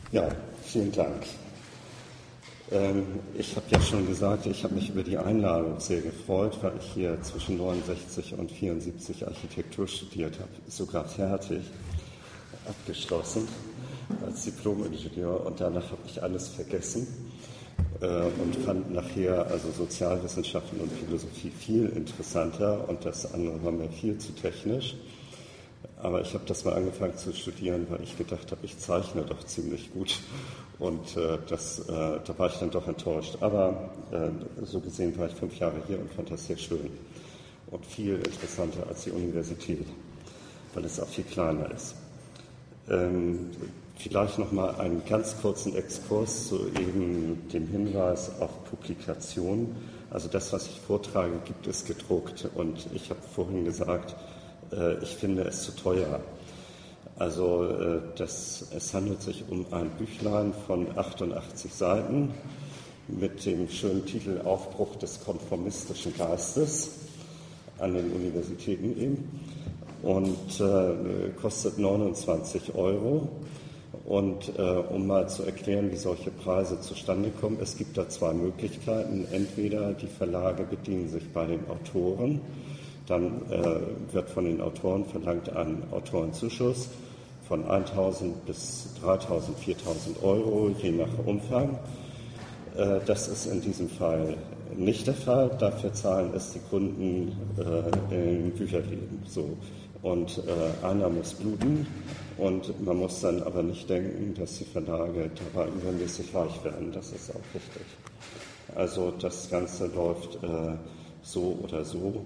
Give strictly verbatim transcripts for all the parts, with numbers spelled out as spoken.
Ja, vielen Dank. Ähm, ich habe ja schon gesagt, ich habe mich über die Einladung sehr gefreut, weil ich hier zwischen neunundsechzig und vierundsiebzig Architektur studiert habe, sogar fertig, abgeschlossen als Diplom-Ingenieur, und danach habe ich alles vergessen äh, und fand nachher also Sozialwissenschaften und Philosophie viel interessanter, und das andere war mir viel zu technisch. Aber ich habe das mal angefangen zu studieren, weil ich gedacht habe, ich zeichne doch ziemlich gut. Und äh, das, äh, da war ich dann doch enttäuscht. Aber äh, so gesehen war ich fünf Jahre hier und fand das sehr schön. Und viel interessanter als die Universität, weil es auch viel kleiner ist. Ähm, vielleicht noch mal einen ganz kurzen Exkurs zu eben dem Hinweis auf Publikation. Also das, was ich vortrage, gibt es gedruckt. Und ich habe vorhin gesagt, ich finde es zu teuer. Also das, es handelt sich um ein Büchlein von achtundachtzig Seiten mit dem schönen Titel Aufbruch des konformistischen Geistes an den Universitäten eben und äh, kostet neunundzwanzig Euro. Und äh, um mal zu erklären, wie solche Preise zustande kommen, es gibt da zwei Möglichkeiten. Entweder die Verlage bedienen sich bei den Autoren, dann äh, wird von den Autoren verlangt ein Autorenzuschuss von eintausend bis dreitausend, viertausend Euro, je nach Umfang. Äh, das ist in diesem Fall nicht der Fall. Dafür zahlen es die Kunden äh, im Bücherläden. So. Und äh, einer muss bluten, und man muss dann aber nicht denken, dass die Verlage dabei übermäßig reich werden. Das ist auch richtig. Also das Ganze läuft äh, so oder so.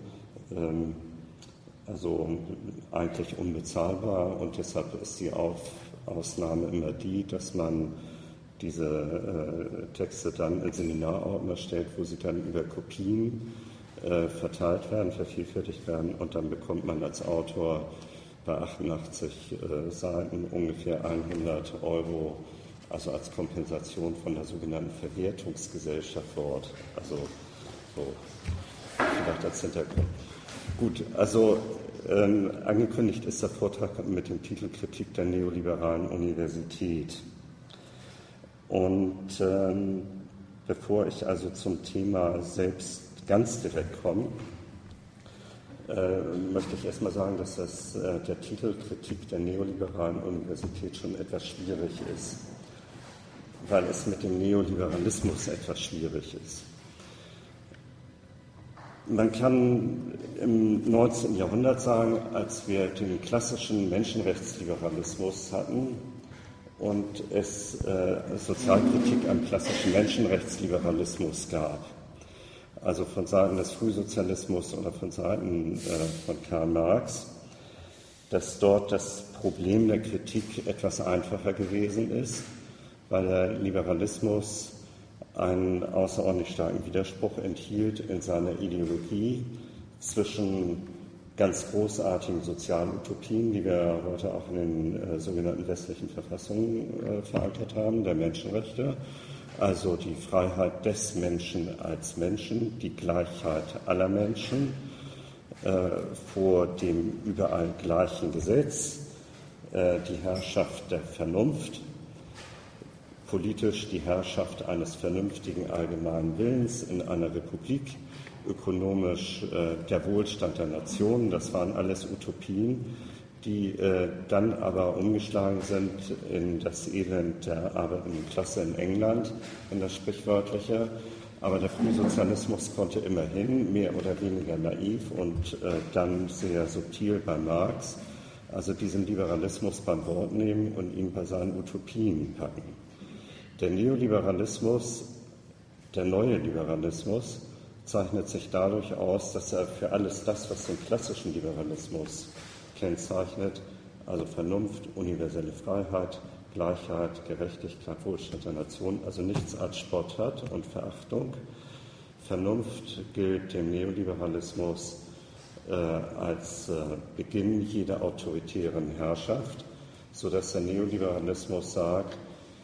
Also eigentlich unbezahlbar, und deshalb ist die Auf Ausnahme immer die, dass man diese äh, Texte dann in Seminarordner stellt, wo sie dann über Kopien äh, verteilt werden, vervielfältigt werden, und dann bekommt man als Autor bei achtundachtzig äh, Seiten ungefähr hundert Euro, also als Kompensation von der sogenannten Verwertungsgesellschaft vor Ort. Also so, vielleicht als Hintergrund. Gut, also ähm, angekündigt ist der Vortrag mit dem Titel Kritik der neoliberalen Universität. Und ähm, bevor ich also zum Thema selbst ganz direkt komme, äh, möchte ich erstmal sagen, dass das, äh, der Titel Kritik der neoliberalen Universität schon etwas schwierig ist, weil es mit dem Neoliberalismus etwas schwierig ist. Man kann im neunzehnten Jahrhundert sagen, als wir den klassischen Menschenrechtsliberalismus hatten und es äh, Sozialkritik am klassischen Menschenrechtsliberalismus gab, also von Seiten des Frühsozialismus oder von Seiten äh, von Karl Marx, dass dort das Problem der Kritik etwas einfacher gewesen ist, weil der Liberalismus einen außerordentlich starken Widerspruch enthielt in seiner Ideologie zwischen ganz großartigen sozialen Utopien, die wir heute auch in den äh, sogenannten westlichen Verfassungen äh, verankert haben, der Menschenrechte, also die Freiheit des Menschen als Menschen, die Gleichheit aller Menschen äh, vor dem überall gleichen Gesetz, äh, die Herrschaft der Vernunft, politisch die Herrschaft eines vernünftigen allgemeinen Willens in einer Republik, ökonomisch äh, der Wohlstand der Nationen. Das waren alles Utopien, die äh, dann aber umgeschlagen sind in das Elend der arbeitenden Klasse in England, in das Sprichwörtliche. Aber der Frühsozialismus konnte immerhin, mehr oder weniger naiv und äh, dann sehr subtil bei Marx, also diesen Liberalismus beim Wort nehmen und ihn bei seinen Utopien packen. Der Neoliberalismus, der neue Liberalismus, zeichnet sich dadurch aus, dass er für alles das, was den klassischen Liberalismus kennzeichnet, also Vernunft, universelle Freiheit, Gleichheit, Gerechtigkeit, Wohlstand der Nation, also nichts als Spott hat und Verachtung. Vernunft gilt dem Neoliberalismus äh, als äh, Beginn jeder autoritären Herrschaft, sodass der Neoliberalismus sagt,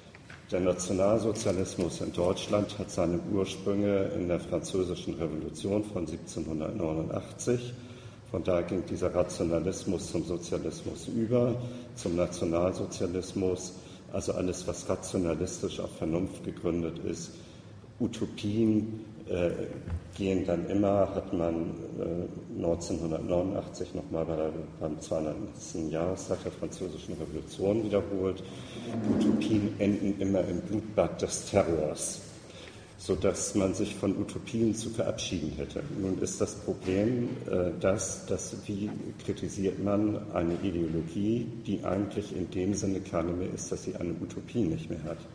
der Nationalsozialismus in Deutschland hat seine Ursprünge in der Französischen Revolution von siebzehnhundertneunundachtzig. Von da ging dieser Rationalismus zum Sozialismus über, zum Nationalsozialismus, also alles, was rationalistisch auf Vernunft gegründet ist. Utopien äh, gehen dann immer, hat man äh, neunzehnhundertneunundachtzig nochmal bei der, beim zweihundertsten Jahrestag der Französischen Revolution wiederholt. Utopien enden immer im Blutbad des Terrors, sodass man sich von Utopien zu verabschieden hätte. Nun ist das Problem äh, das, dass, wie kritisiert man eine Ideologie, die eigentlich in dem Sinne keine mehr ist, dass sie eine Utopie nicht mehr hat,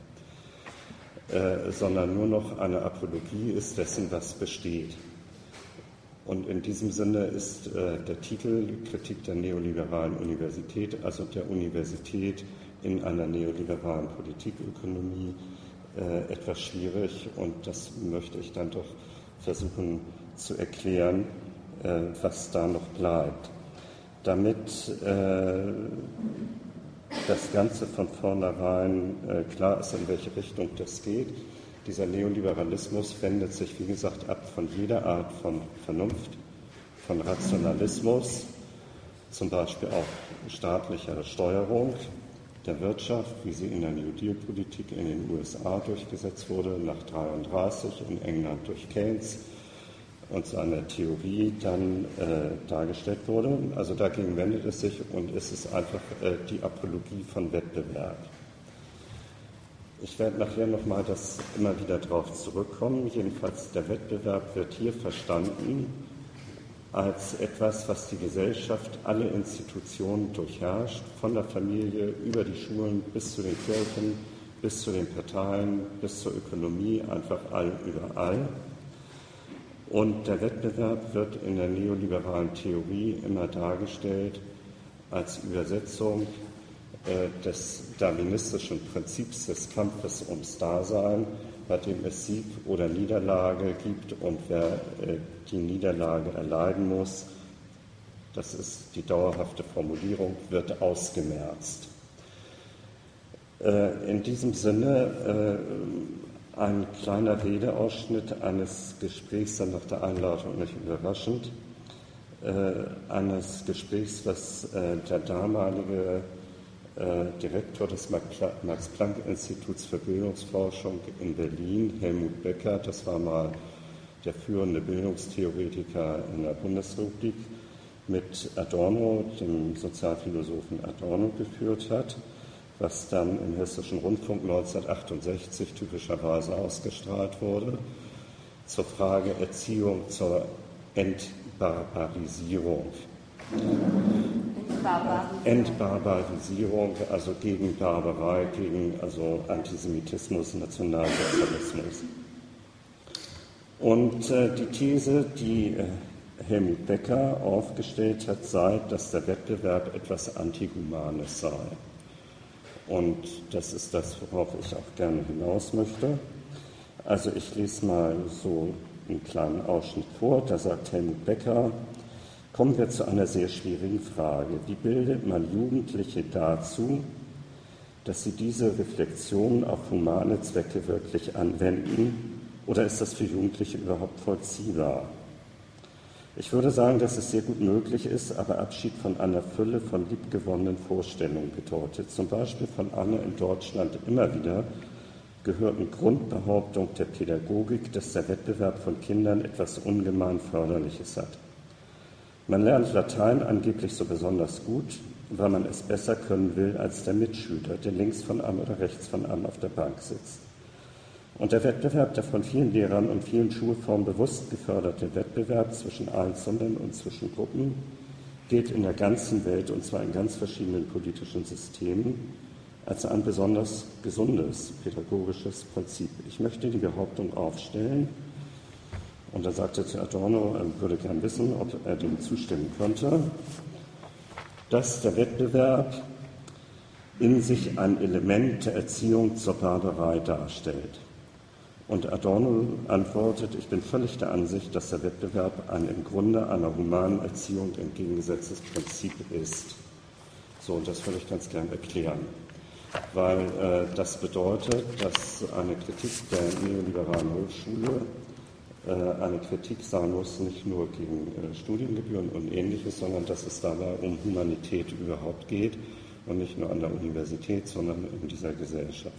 äh, sondern nur noch eine Apologie ist dessen, was besteht. Und in diesem Sinne ist äh, der Titel Kritik der neoliberalen Universität, also der Universität in einer neoliberalen Politikökonomie, Äh, etwas schwierig, und das möchte ich dann doch versuchen zu erklären, äh, was da noch bleibt. Damit äh, das Ganze von vornherein äh, klar ist, in welche Richtung das geht. Dieser Neoliberalismus wendet sich, wie gesagt, ab von jeder Art von Vernunft, von Rationalismus, zum Beispiel auch staatlicher Steuerung der Wirtschaft, wie sie in der New Deal-Politik in den U S A durchgesetzt wurde, nach neunzehnhundertdreiunddreißig, in England durch Keynes und seine Theorie dann äh, dargestellt wurde. Also dagegen wendet es sich, und es ist einfach äh, die Apologie von Wettbewerb. Ich werde nachher nochmal das immer wieder darauf zurückkommen. Jedenfalls der Wettbewerb wird hier verstanden als etwas, was die Gesellschaft, alle Institutionen durchherrscht, von der Familie über die Schulen bis zu den Kirchen, bis zu den Parteien, bis zur Ökonomie, einfach all, überall. Und der Wettbewerb wird in der neoliberalen Theorie immer dargestellt als Übersetzung äh, des darwinistischen Prinzips des Kampfes ums Dasein, bei dem es Sieg oder Niederlage gibt, und wer äh, die Niederlage erleiden muss, das ist die dauerhafte Formulierung, wird ausgemerzt. Äh, in diesem Sinne äh, ein kleiner Redeausschnitt eines Gesprächs, dann nach der Einladung nicht überraschend, äh, eines Gesprächs, was äh, der damalige Äh, Direktor des Max-Planck-Instituts für Bildungsforschung in Berlin, Helmut Becker, das war mal der führende Bildungstheoretiker in der Bundesrepublik, mit Adorno, dem Sozialphilosophen Adorno, geführt hat, was dann im Hessischen Rundfunk neunzehnhundertachtundsechzig typischerweise ausgestrahlt wurde, zur Frage Erziehung zur Entbarbarisierung. Entbarbarisierung, also gegen Barbarei, gegen also Antisemitismus, Nationalsozialismus. Und äh, die These, die äh, Helmut Becker aufgestellt hat, sei, dass der Wettbewerb etwas Antihumanes sei. Und das ist das, worauf ich auch gerne hinaus möchte. Also ich lese mal so einen kleinen Ausschnitt vor. Da sagt Helmut Becker: Kommen wir zu einer sehr schwierigen Frage. Wie bildet man Jugendliche dazu, dass sie diese Reflexion auf humane Zwecke wirklich anwenden? Oder ist das für Jugendliche überhaupt vollziehbar? Ich würde sagen, dass es sehr gut möglich ist, aber Abschied von einer Fülle von liebgewonnenen Vorstellungen bedeutet. Zum Beispiel von einer in Deutschland immer wieder gehörten Grundbehauptung der Pädagogik, dass der Wettbewerb von Kindern etwas ungemein Förderliches hat. Man lernt Latein angeblich so besonders gut, weil man es besser können will als der Mitschüler, der links von einem oder rechts von einem auf der Bank sitzt. Und der Wettbewerb, der von vielen Lehrern und vielen Schulformen bewusst geförderte Wettbewerb zwischen Einzelnen und zwischen Gruppen, gilt in der ganzen Welt, und zwar in ganz verschiedenen politischen Systemen, als ein besonders gesundes pädagogisches Prinzip. Ich möchte die Behauptung aufstellen, und da sagte zu Adorno, er würde gern wissen, ob er dem zustimmen könnte, dass der Wettbewerb in sich ein Element der Erziehung zur Barbarei darstellt. Und Adorno antwortet: Ich bin völlig der Ansicht, dass der Wettbewerb ein im Grunde einer humanen Erziehung entgegengesetztes Prinzip ist. So, und das würde ich ganz gern erklären, weil äh, das bedeutet, dass eine Kritik der neoliberalen Hochschule eine Kritik sein muss, nicht nur gegen Studiengebühren und Ähnliches, sondern dass es dabei um Humanität überhaupt geht und nicht nur an der Universität, sondern in dieser Gesellschaft.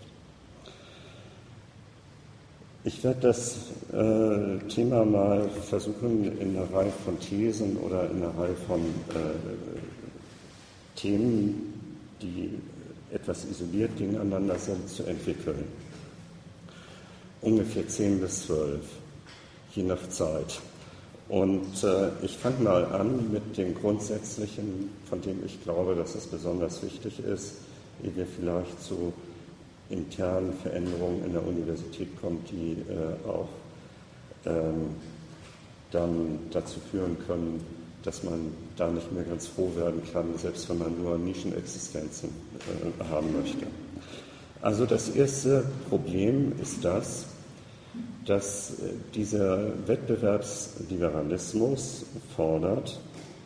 Ich werde das äh, Thema mal versuchen, in einer Reihe von Thesen oder in einer Reihe von äh, Themen, die etwas isoliert gegeneinander sind, zu entwickeln. Ungefähr zehn bis zwölf, je nach Zeit. Und äh, ich fange mal an mit dem Grundsätzlichen, von dem ich glaube, dass es besonders wichtig ist, ehe wir vielleicht zu internen Veränderungen in der Universität kommen, die äh, auch ähm, dann dazu führen können, dass man da nicht mehr ganz froh werden kann, selbst wenn man nur Nischenexistenzen äh, haben möchte. Also das erste Problem ist das, dass dieser Wettbewerbsliberalismus fordert,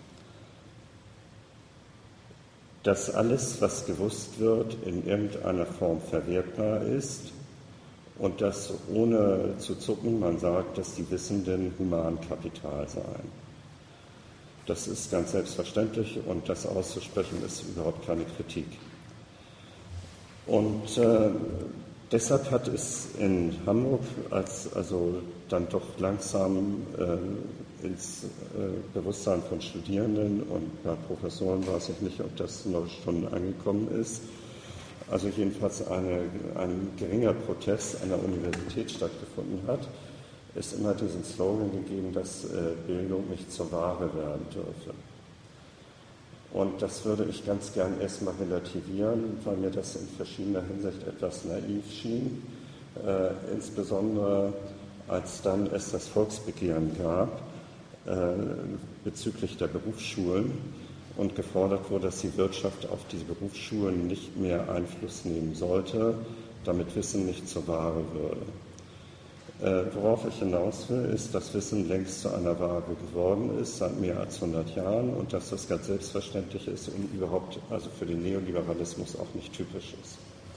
dass alles, was gewusst wird, in irgendeiner Form verwertbar ist und dass ohne zu zucken man sagt, dass die Wissenden Humankapital seien. Das ist ganz selbstverständlich und das auszusprechen ist überhaupt keine Kritik. Und äh, deshalb hat es in Hamburg, als also dann doch langsam äh, ins äh, Bewusstsein von Studierenden und bei Professoren weiß ich nicht, ob das noch schon angekommen ist, also jedenfalls eine, ein geringer Protest an der Universität stattgefunden hat, ist immer diesen Slogan gegeben, dass äh, Bildung nicht zur Ware werden dürfe. Und das würde ich ganz gern erstmal relativieren, weil mir das in verschiedener Hinsicht etwas naiv schien, äh, insbesondere als dann es das Volksbegehren gab äh, bezüglich der Berufsschulen und gefordert wurde, dass die Wirtschaft auf diese Berufsschulen nicht mehr Einfluss nehmen sollte, damit Wissen nicht zur Ware würde. Äh, worauf ich hinaus will, ist, dass Wissen längst zu einer Ware geworden ist, seit mehr als hundert Jahren, und dass das ganz selbstverständlich ist und überhaupt, also für den Neoliberalismus auch nicht typisch ist.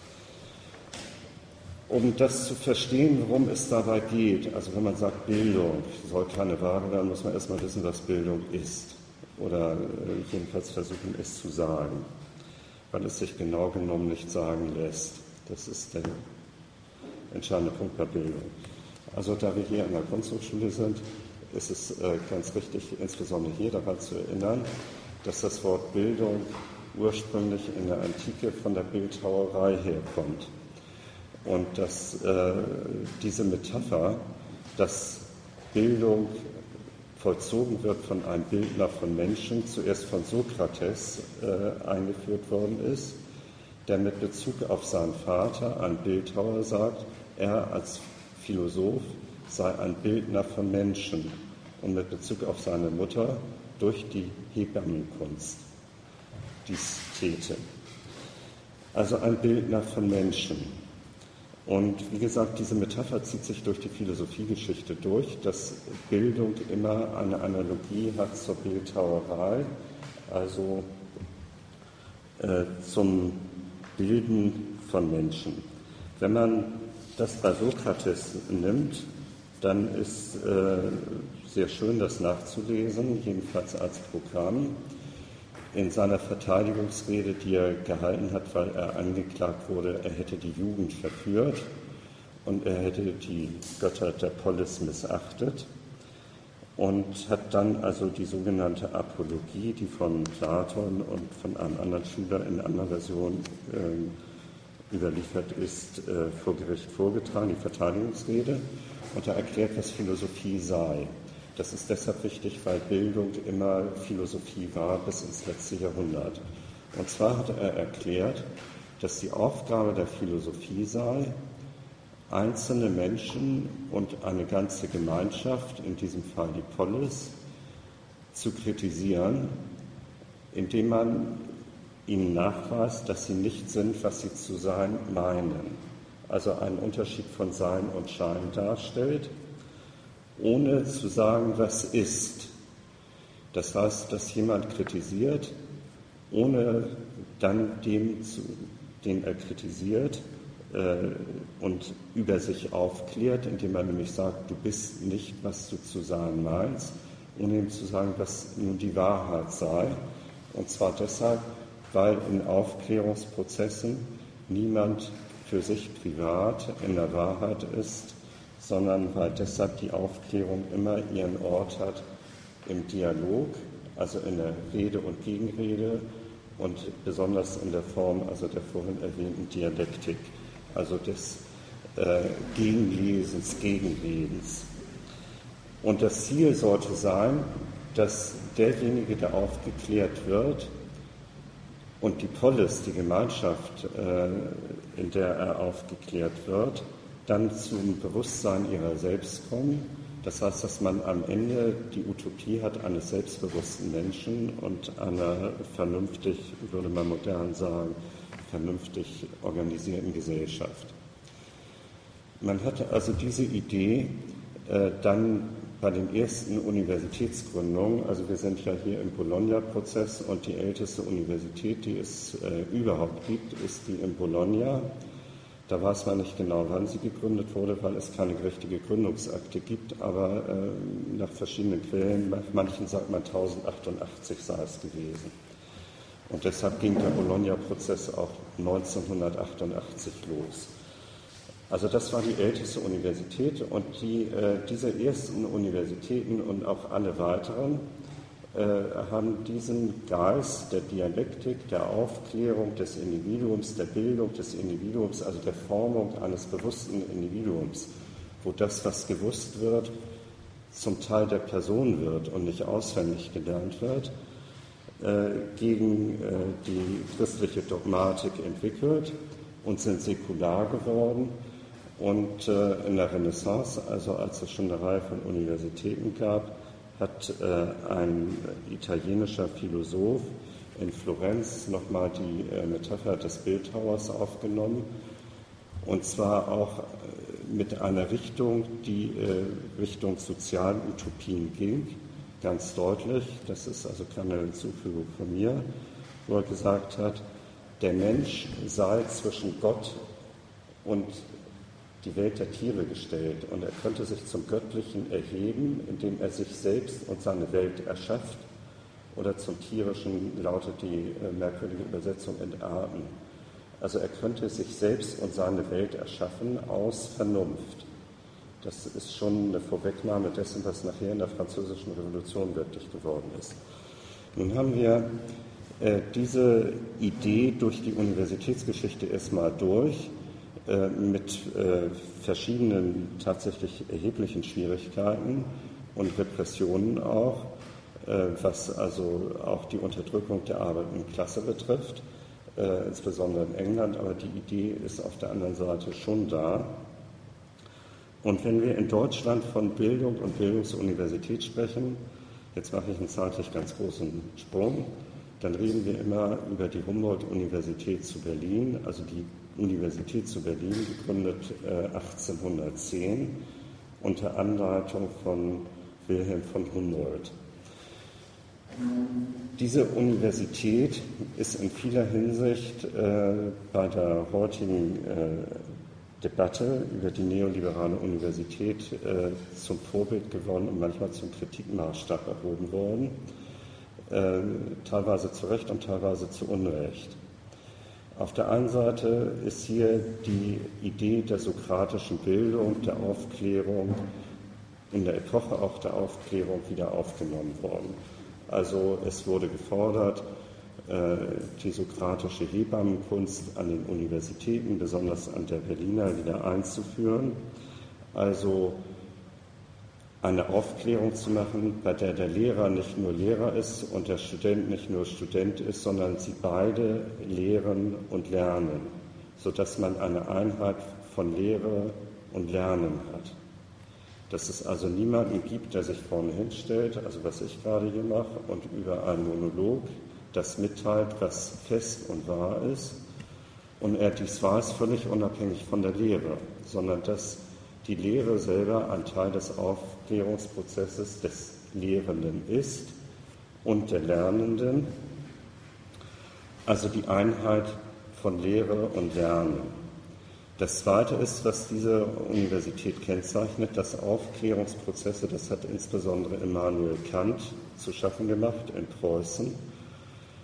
Um das zu verstehen, worum es dabei geht, also wenn man sagt, Bildung soll keine Ware werden, muss man erstmal wissen, was Bildung ist, oder äh, jedenfalls versuchen, es zu sagen, weil es sich genau genommen nicht sagen lässt. Das ist der entscheidende Punkt bei Bildung. Also da wir hier an der Kunsthochschule sind, ist es äh, ganz richtig, insbesondere hier daran zu erinnern, dass das Wort Bildung ursprünglich in der Antike von der Bildhauerei herkommt. Und dass äh, diese Metapher, dass Bildung vollzogen wird von einem Bildner von Menschen, zuerst von Sokrates äh, eingeführt worden ist, der mit Bezug auf seinen Vater, einen Bildhauer, sagt, er als Philosoph sei ein Bildner von Menschen und mit Bezug auf seine Mutter durch die Hebammenkunst dies täte. Also ein Bildner von Menschen. Und wie gesagt, diese Metapher zieht sich durch die Philosophiegeschichte durch, dass Bildung immer eine Analogie hat zur Bildhauerei, also äh, zum Bilden von Menschen. Wenn man das bei Sokrates nimmt, dann ist äh, sehr schön, das nachzulesen, jedenfalls als Programm, in seiner Verteidigungsrede, die er gehalten hat, weil er angeklagt wurde, er hätte die Jugend verführt und er hätte die Götter der Polis missachtet, und hat dann also die sogenannte Apologie, die von Platon und von einem anderen Schüler in anderer Version äh, überliefert ist, äh, vor Gericht vorgetragen, die Verteidigungsrede, und er erklärt, was Philosophie sei. Das ist deshalb wichtig, weil Bildung immer Philosophie war bis ins letzte Jahrhundert. Und zwar hat er erklärt, dass die Aufgabe der Philosophie sei, einzelne Menschen und eine ganze Gemeinschaft, in diesem Fall die Polis, zu kritisieren, indem man ihnen nachweist, dass sie nicht sind, was sie zu sein meinen. Also einen Unterschied von Sein und Schein darstellt, ohne zu sagen, was ist. Das heißt, dass jemand kritisiert, ohne dann dem, zu, den er kritisiert, äh, und über sich aufklärt, indem er nämlich sagt, du bist nicht, was du zu sein meinst, ohne ihm zu sagen, was nun die Wahrheit sei. Und zwar deshalb, weil in Aufklärungsprozessen niemand für sich privat in der Wahrheit ist, sondern weil deshalb die Aufklärung immer ihren Ort hat im Dialog, also in der Rede und Gegenrede und besonders in der Form also der vorhin erwähnten Dialektik, also des äh, Gegenlesens, Gegenredens. Und das Ziel sollte sein, dass derjenige, der aufgeklärt wird, und die Polis, die Gemeinschaft, äh, in der er aufgeklärt wird, dann zum Bewusstsein ihrer selbst kommen. Das heißt, dass man am Ende die Utopie hat eines selbstbewussten Menschen und einer vernünftig, würde man modern sagen, vernünftig organisierten Gesellschaft. Man hatte also diese Idee äh, dann bei den ersten Universitätsgründungen, also wir sind ja hier im Bologna-Prozess und die älteste Universität, die es äh, überhaupt gibt, ist die in Bologna. Da weiß man nicht genau, wann sie gegründet wurde, weil es keine richtige Gründungsakte gibt, aber äh, nach verschiedenen Quellen, nach manchen sagt man tausendachthundertachtzig sei es gewesen. Und deshalb ging der Bologna-Prozess auch neunzehnhundertachtundachtzig los. Also das war die älteste Universität und die, äh, diese ersten Universitäten und auch alle weiteren äh, haben diesen Geist der Dialektik, der Aufklärung des Individuums, der Bildung des Individuums, also der Formung eines bewussten Individuums, wo das, was gewusst wird, zum Teil der Person wird und nicht auswendig gelernt wird, äh, gegen äh, die christliche Dogmatik entwickelt und sind säkular geworden. Und äh, in der Renaissance, also als es schon eine Reihe von Universitäten gab, hat äh, ein italienischer Philosoph in Florenz nochmal die äh, Metapher des Bildhauers aufgenommen, und zwar auch äh, mit einer Richtung, die äh, Richtung Sozialutopien ging, ganz deutlich. Das ist also keine Hinzufügung von mir, wo er gesagt hat, der Mensch sei zwischen Gott und die Welt der Tiere gestellt und er könnte sich zum Göttlichen erheben, indem er sich selbst und seine Welt erschafft, oder zum Tierischen lautet die äh, merkwürdige Übersetzung entarten. Also er könnte sich selbst und seine Welt erschaffen aus Vernunft. Das ist schon eine Vorwegnahme dessen, was nachher in der Französischen Revolution wirklich geworden ist. Nun haben wir äh, diese Idee durch die Universitätsgeschichte erstmal durch, mit äh, verschiedenen tatsächlich erheblichen Schwierigkeiten und Repressionen auch, äh, was also auch die Unterdrückung der arbeitenden Klasse betrifft, äh, insbesondere in England, aber die Idee ist auf der anderen Seite schon da. Und wenn wir in Deutschland von Bildung und Bildungsuniversität sprechen, jetzt mache ich einen zeitlich ganz großen Sprung, dann reden wir immer über die Humboldt-Universität zu Berlin, also die Universität zu Berlin, gegründet äh, achtzehnhundertzehn unter Anleitung von Wilhelm von Humboldt. Diese Universität ist in vieler Hinsicht äh, bei der heutigen äh, Debatte über die neoliberale Universität äh, zum Vorbild geworden und manchmal zum Kritikmaßstab erhoben worden, äh, teilweise zu Recht und teilweise zu Unrecht. Auf der einen Seite ist hier die Idee der sokratischen Bildung, der Aufklärung, in der Epoche auch der Aufklärung wieder aufgenommen worden. Also es wurde gefordert, die sokratische Hebammenkunst an den Universitäten, besonders an der Berliner, wieder einzuführen. Also eine Aufklärung zu machen, bei der der Lehrer nicht nur Lehrer ist und der Student nicht nur Student ist, sondern sie beide lehren und lernen, sodass man eine Einheit von Lehre und Lernen hat. Dass es also niemanden gibt, der sich vorne hinstellt, also was ich gerade hier mache, und über einen Monolog das mitteilt, was fest und wahr ist, und er dies weiß völlig unabhängig von der Lehre, sondern dass die Lehre selber ein Teil des Aufklärungsprozesses des Lehrenden ist und der Lernenden, also die Einheit von Lehre und Lernen. Das Zweite ist, was diese Universität kennzeichnet, dass Aufklärungsprozesse, das hat insbesondere Immanuel Kant zu schaffen gemacht in Preußen,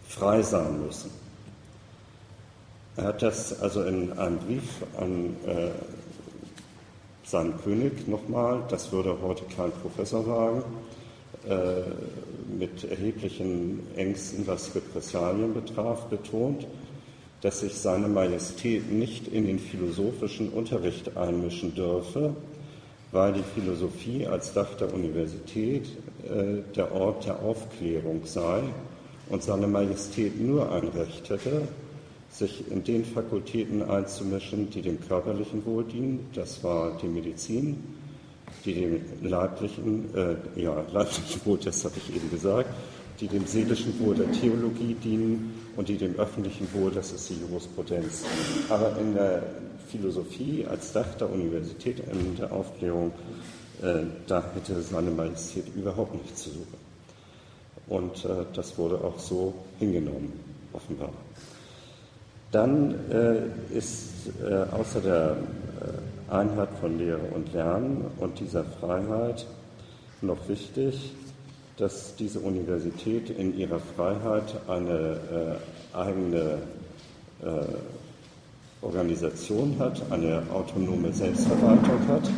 frei sein müssen. Er hat das also in einem Brief an äh, seinen König nochmal, das würde heute kein Professor sagen, äh, mit erheblichen Ängsten, was Repressalien betraf, betont, dass sich seine Majestät nicht in den philosophischen Unterricht einmischen dürfe, weil die Philosophie als Dach der Universität äh, der Ort der Aufklärung sei und seine Majestät nur ein Recht hätte, sich in den Fakultäten einzumischen, die dem körperlichen Wohl dienen, das war die Medizin, die dem leiblichen, äh, ja, leiblichen Wohl, das habe ich eben gesagt, die dem seelischen Wohl der Theologie dienen und die dem öffentlichen Wohl, das ist die Jurisprudenz. Aber in der Philosophie als Dach der Universität, in der Aufklärung, äh, da hätte seine Majestät überhaupt nichts zu suchen. Und äh, das wurde auch so hingenommen, offenbar. Dann äh, ist äh, außer der äh, Einheit von Lehre und Lernen und dieser Freiheit noch wichtig, dass diese Universität in ihrer Freiheit eine äh, eigene äh, Organisation hat, eine autonome Selbstverwaltung hat.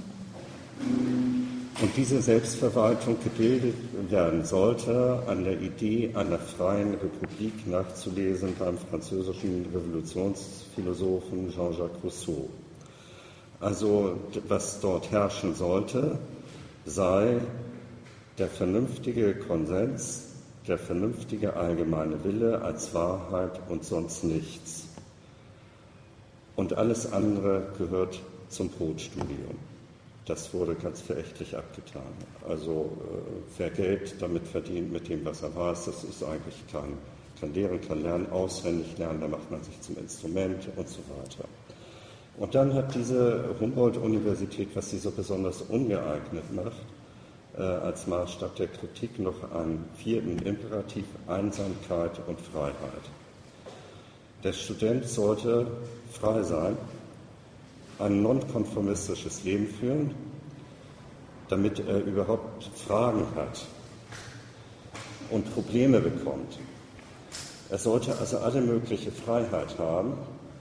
Und diese Selbstverwaltung gebildet werden sollte an der Idee einer freien Republik, nachzulesen beim französischen Revolutionsphilosophen Jean-Jacques Rousseau. Also was dort herrschen sollte, sei der vernünftige Konsens, der vernünftige allgemeine Wille als Wahrheit und sonst nichts. Und alles andere gehört zum Brotstudium. Das wurde ganz verächtlich abgetan. Also äh, wer Geld damit verdient, mit dem, was er weiß, das ist eigentlich kein, kein Lehren, kann lernen, auswendig lernen, da macht man sich zum Instrument und so weiter. Und dann hat diese Humboldt-Universität, was sie so besonders ungeeignet macht, äh, als Maßstab der Kritik noch einen vierten Imperativ, Einsamkeit und Freiheit. Der Student sollte frei sein, ein nonkonformistisches Leben führen, damit er überhaupt Fragen hat und Probleme bekommt. Er sollte also alle mögliche Freiheit haben,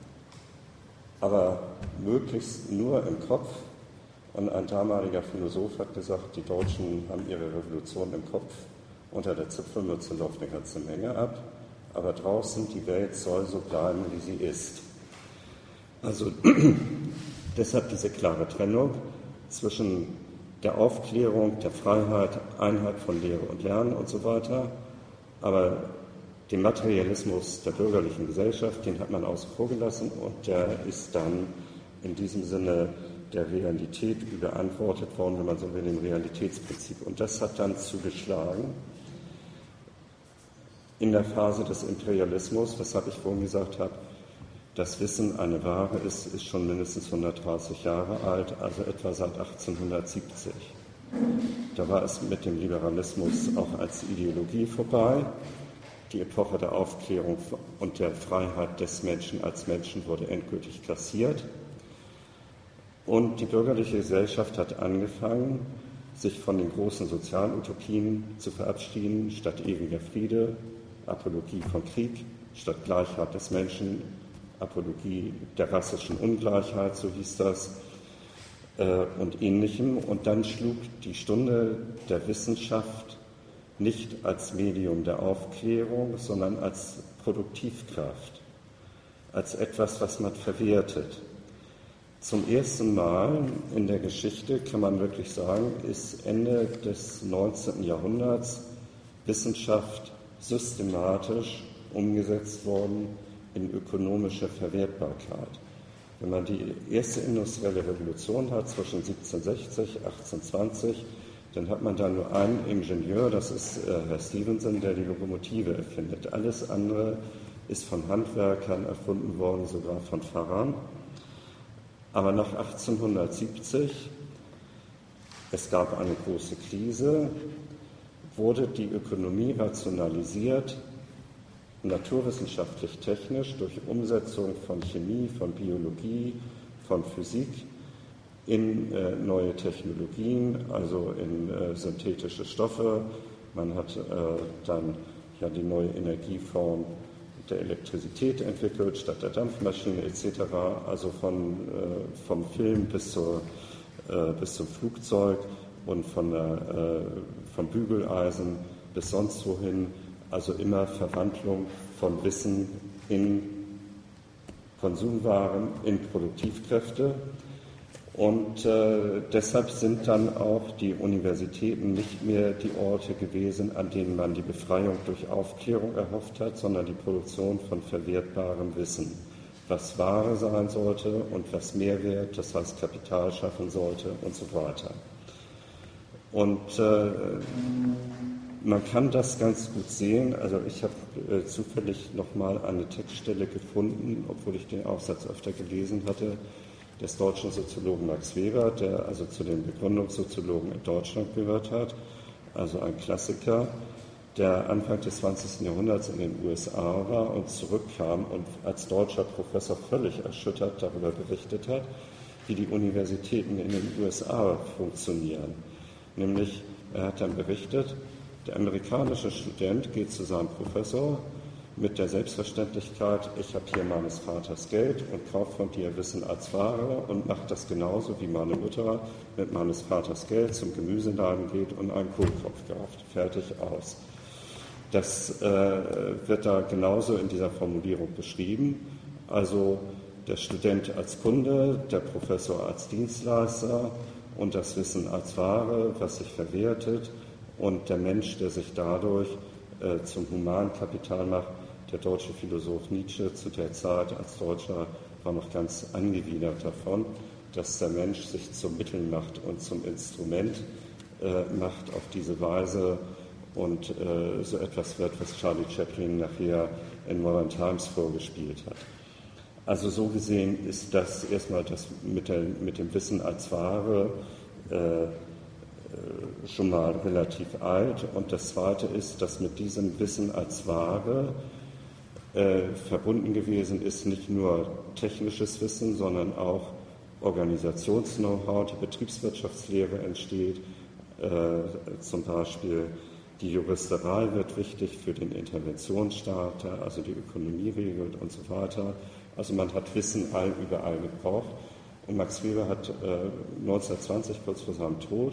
aber möglichst nur im Kopf. Und ein damaliger Philosoph hat gesagt, die Deutschen haben ihre Revolution im Kopf, unter der Zipfelmütze läuft eine ganze Menge ab, aber draußen die Welt soll so bleiben, wie sie ist. Also deshalb diese klare Trennung zwischen der Aufklärung, der Freiheit, Einheit von Lehre und Lernen und so weiter, aber dem Materialismus der bürgerlichen Gesellschaft, den hat man außen vor gelassen und der ist dann in diesem Sinne der Realität überantwortet worden, wenn man so will, dem Realitätsprinzip. Und das hat dann zugeschlagen in der Phase des Imperialismus, weshalb ich vorhin gesagt habe, das Wissen eine Ware ist, ist schon mindestens hundertdreißig Jahre alt, also etwa seit achtzehnhundertsiebzig. Da war es mit dem Liberalismus auch als Ideologie vorbei. Die Epoche der Aufklärung und der Freiheit des Menschen als Menschen wurde endgültig kassiert. Und die bürgerliche Gesellschaft hat angefangen, sich von den großen Sozialutopien zu verabschieden, statt ewiger Friede, Apologie von Krieg, statt Gleichheit des Menschen, Apologie der rassischen Ungleichheit, so hieß das, äh, und Ähnlichem. Und dann schlug die Stunde der Wissenschaft nicht als Medium der Aufklärung, sondern als Produktivkraft, als etwas, was man verwertet. Zum ersten Mal in der Geschichte, kann man wirklich sagen, ist Ende des neunzehnten Jahrhunderts Wissenschaft systematisch umgesetzt worden in ökonomische Verwertbarkeit. Wenn man die erste industrielle Revolution hat zwischen siebzehnhundertsechzig und achtzehnhundertzwanzig, dann hat man da nur einen Ingenieur, das ist äh, Herr Stephenson, der die Lokomotive erfindet. Alles andere ist von Handwerkern erfunden worden, sogar von Pfarrern. Aber nach achtzehnhundertsiebzig, es gab eine große Krise, wurde die Ökonomie rationalisiert, naturwissenschaftlich-technisch durch Umsetzung von Chemie, von Biologie, von Physik in äh, neue Technologien, also in äh, synthetische Stoffe. Man hat äh, dann ja die neue Energieform der Elektrizität entwickelt, statt der Dampfmaschine et cetera. Also von, äh, vom Film bis, zur, äh, bis zum Flugzeug und von der, äh, vom Bügeleisen bis sonst wohin. Also immer Verwandlung von Wissen in Konsumwaren, in Produktivkräfte. Und äh, deshalb sind dann auch die Universitäten nicht mehr die Orte gewesen, an denen man die Befreiung durch Aufklärung erhofft hat, sondern die Produktion von verwertbarem Wissen, was Ware sein sollte und was Mehrwert, das heißt Kapital schaffen sollte und so weiter. Und äh, man kann das ganz gut sehen. Also ich habe äh, zufällig nochmal eine Textstelle gefunden, obwohl ich den Aufsatz öfter gelesen hatte, des deutschen Soziologen Max Weber, der also zu den Begründungssoziologen in Deutschland gehört hat, also ein Klassiker, der Anfang des zwanzigsten Jahrhunderts in den U S A war und zurückkam und als deutscher Professor völlig erschüttert darüber berichtet hat, wie die Universitäten in den U S A funktionieren. Nämlich, er hat dann berichtet, der amerikanische Student geht zu seinem Professor mit der Selbstverständlichkeit, ich habe hier meines Vaters Geld und kaufe von dir Wissen als Ware und macht das genauso wie meine Mutter mit meines Vaters Geld zum Gemüseladen geht und einen Kohlkopf kauft. Fertig, aus. Das äh, wird da genauso in dieser Formulierung beschrieben. Also der Student als Kunde, der Professor als Dienstleister und das Wissen als Ware, was sich verwertet und der Mensch, der sich dadurch äh, zum Humankapital macht. Der deutsche Philosoph Nietzsche zu der Zeit als Deutscher war noch ganz angewidert davon, dass der Mensch sich zum Mittel macht und zum Instrument äh, macht auf diese Weise und äh, so etwas wird, was Charlie Chaplin nachher in Modern Times vorgespielt hat. Also so gesehen ist das erstmal das mit, der, mit dem Wissen als Ware äh, schon mal relativ alt. Und das Zweite ist, dass mit diesem Wissen als Ware äh, verbunden gewesen ist nicht nur technisches Wissen, sondern auch Organisations-Know-how, die Betriebswirtschaftslehre entsteht. Äh, zum Beispiel die Juristerei wird wichtig für den Interventionsstaat, der also die Ökonomie regelt und so weiter. Also man hat Wissen all überall gebraucht. Und Max Weber hat äh, neunzehnhundertzwanzig, kurz vor seinem Tod,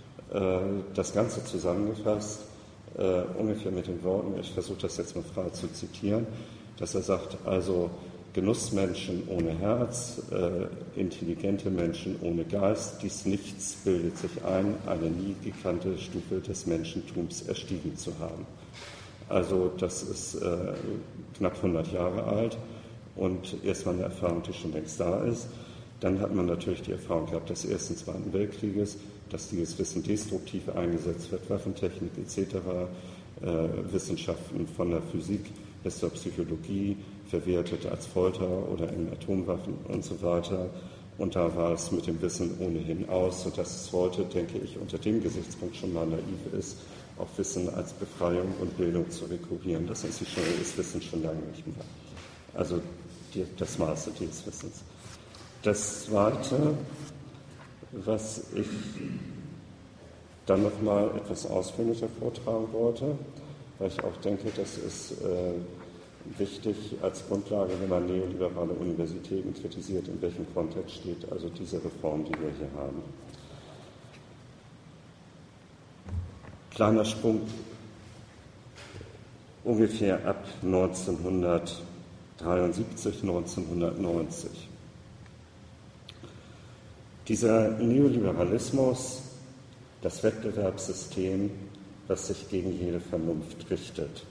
das Ganze zusammengefasst, äh, ungefähr mit den Worten, ich versuche das jetzt mal frei zu zitieren, dass er sagt, also Genussmenschen ohne Herz, äh, intelligente Menschen ohne Geist, dies Nichts bildet sich ein, eine nie gekannte Stufe des Menschentums erstiegen zu haben. Also das ist äh, knapp hundert Jahre alt und erstmal eine Erfahrung, die schon längst da ist. Dann hat man natürlich die Erfahrung gehabt des Ersten und Zweiten Weltkrieges, dass dieses Wissen destruktiv eingesetzt wird, Waffentechnik et cetera, äh, Wissenschaften von der Physik bis zur Psychologie verwertet als Folter oder in Atomwaffen und so weiter. Und da war es mit dem Wissen ohnehin aus, sodass es heute, denke ich, unter dem Gesichtspunkt schon mal naiv ist, auch Wissen als Befreiung und Bildung zu rekurrieren. Das ist das Wissen schon lange nicht mehr. Also die, das Maße dieses Wissens. Das Zweite, was ich dann noch mal etwas ausführlicher vortragen wollte, weil ich auch denke, das ist äh, wichtig als Grundlage, wenn man neoliberale Universitäten kritisiert, in welchem Kontext steht also diese Reform, die wir hier haben. Kleiner Sprung ungefähr ab neunzehnhundertdreiundsiebzig, neunzehnhundertneunzig. Dieser Neoliberalismus, das Wettbewerbssystem, das sich gegen jede Vernunft richtet,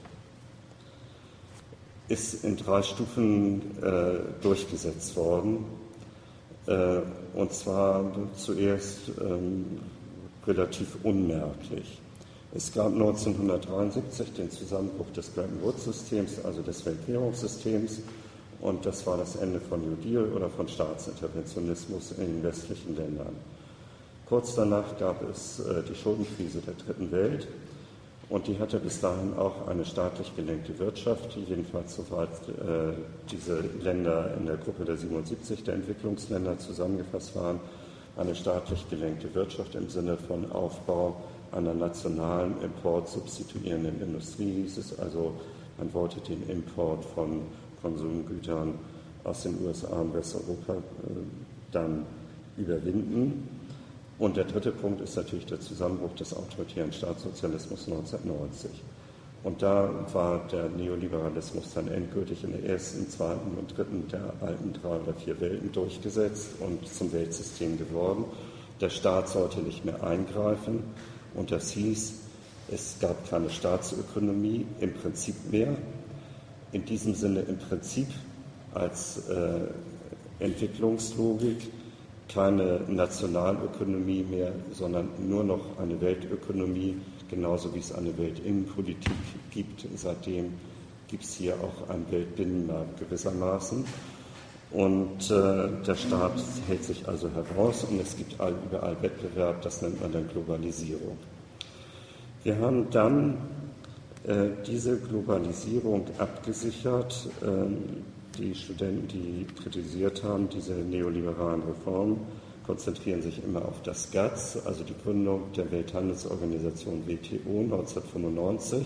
ist in drei Stufen äh, durchgesetzt worden. Äh, und zwar zuerst ähm, relativ unmerklich. Es gab neunzehnhundertdreiundsiebzig den Zusammenbruch des Bretton Woods-Systems, also des Weltwährungssystems, und das war das Ende von New Deal oder von Staatsinterventionismus in den westlichen Ländern. Kurz danach gab es äh, die Schuldenkrise der Dritten Welt und die hatte bis dahin auch eine staatlich gelenkte Wirtschaft, jedenfalls soweit äh, diese Länder in der Gruppe der siebenundsiebzig der Entwicklungsländer zusammengefasst waren, eine staatlich gelenkte Wirtschaft im Sinne von Aufbau einer nationalen importsubstituierenden Industrie, hieß es also, man wollte den Import von Konsumgütern aus den U S A und Westeuropa äh, dann überwinden. Und der dritte Punkt ist natürlich der Zusammenbruch des autoritären Staatssozialismus neunzehnhundertneunzig. Und da war der Neoliberalismus dann endgültig in der ersten, zweiten und dritten der alten drei oder vier Welten durchgesetzt und zum Weltsystem geworden. Der Staat sollte nicht mehr eingreifen und das hieß, es gab keine Staatsökonomie im Prinzip mehr. In diesem Sinne im Prinzip als äh, Entwicklungslogik, keine Nationalökonomie mehr, sondern nur noch eine Weltökonomie, genauso wie es eine Weltinnenpolitik gibt. Seitdem gibt es hier auch einen Weltbinnenmarkt gewissermaßen. Und äh, der Staat hält sich also heraus und es gibt all, überall Wettbewerb, das nennt man dann Globalisierung. Wir haben dann äh, diese Globalisierung abgesichert. Äh, die Studenten, die kritisiert haben, diese neoliberalen Reformen, konzentrieren sich immer auf das GATS, also die Gründung der Welthandelsorganisation W T O neunzehnhundertfünfundneunzig.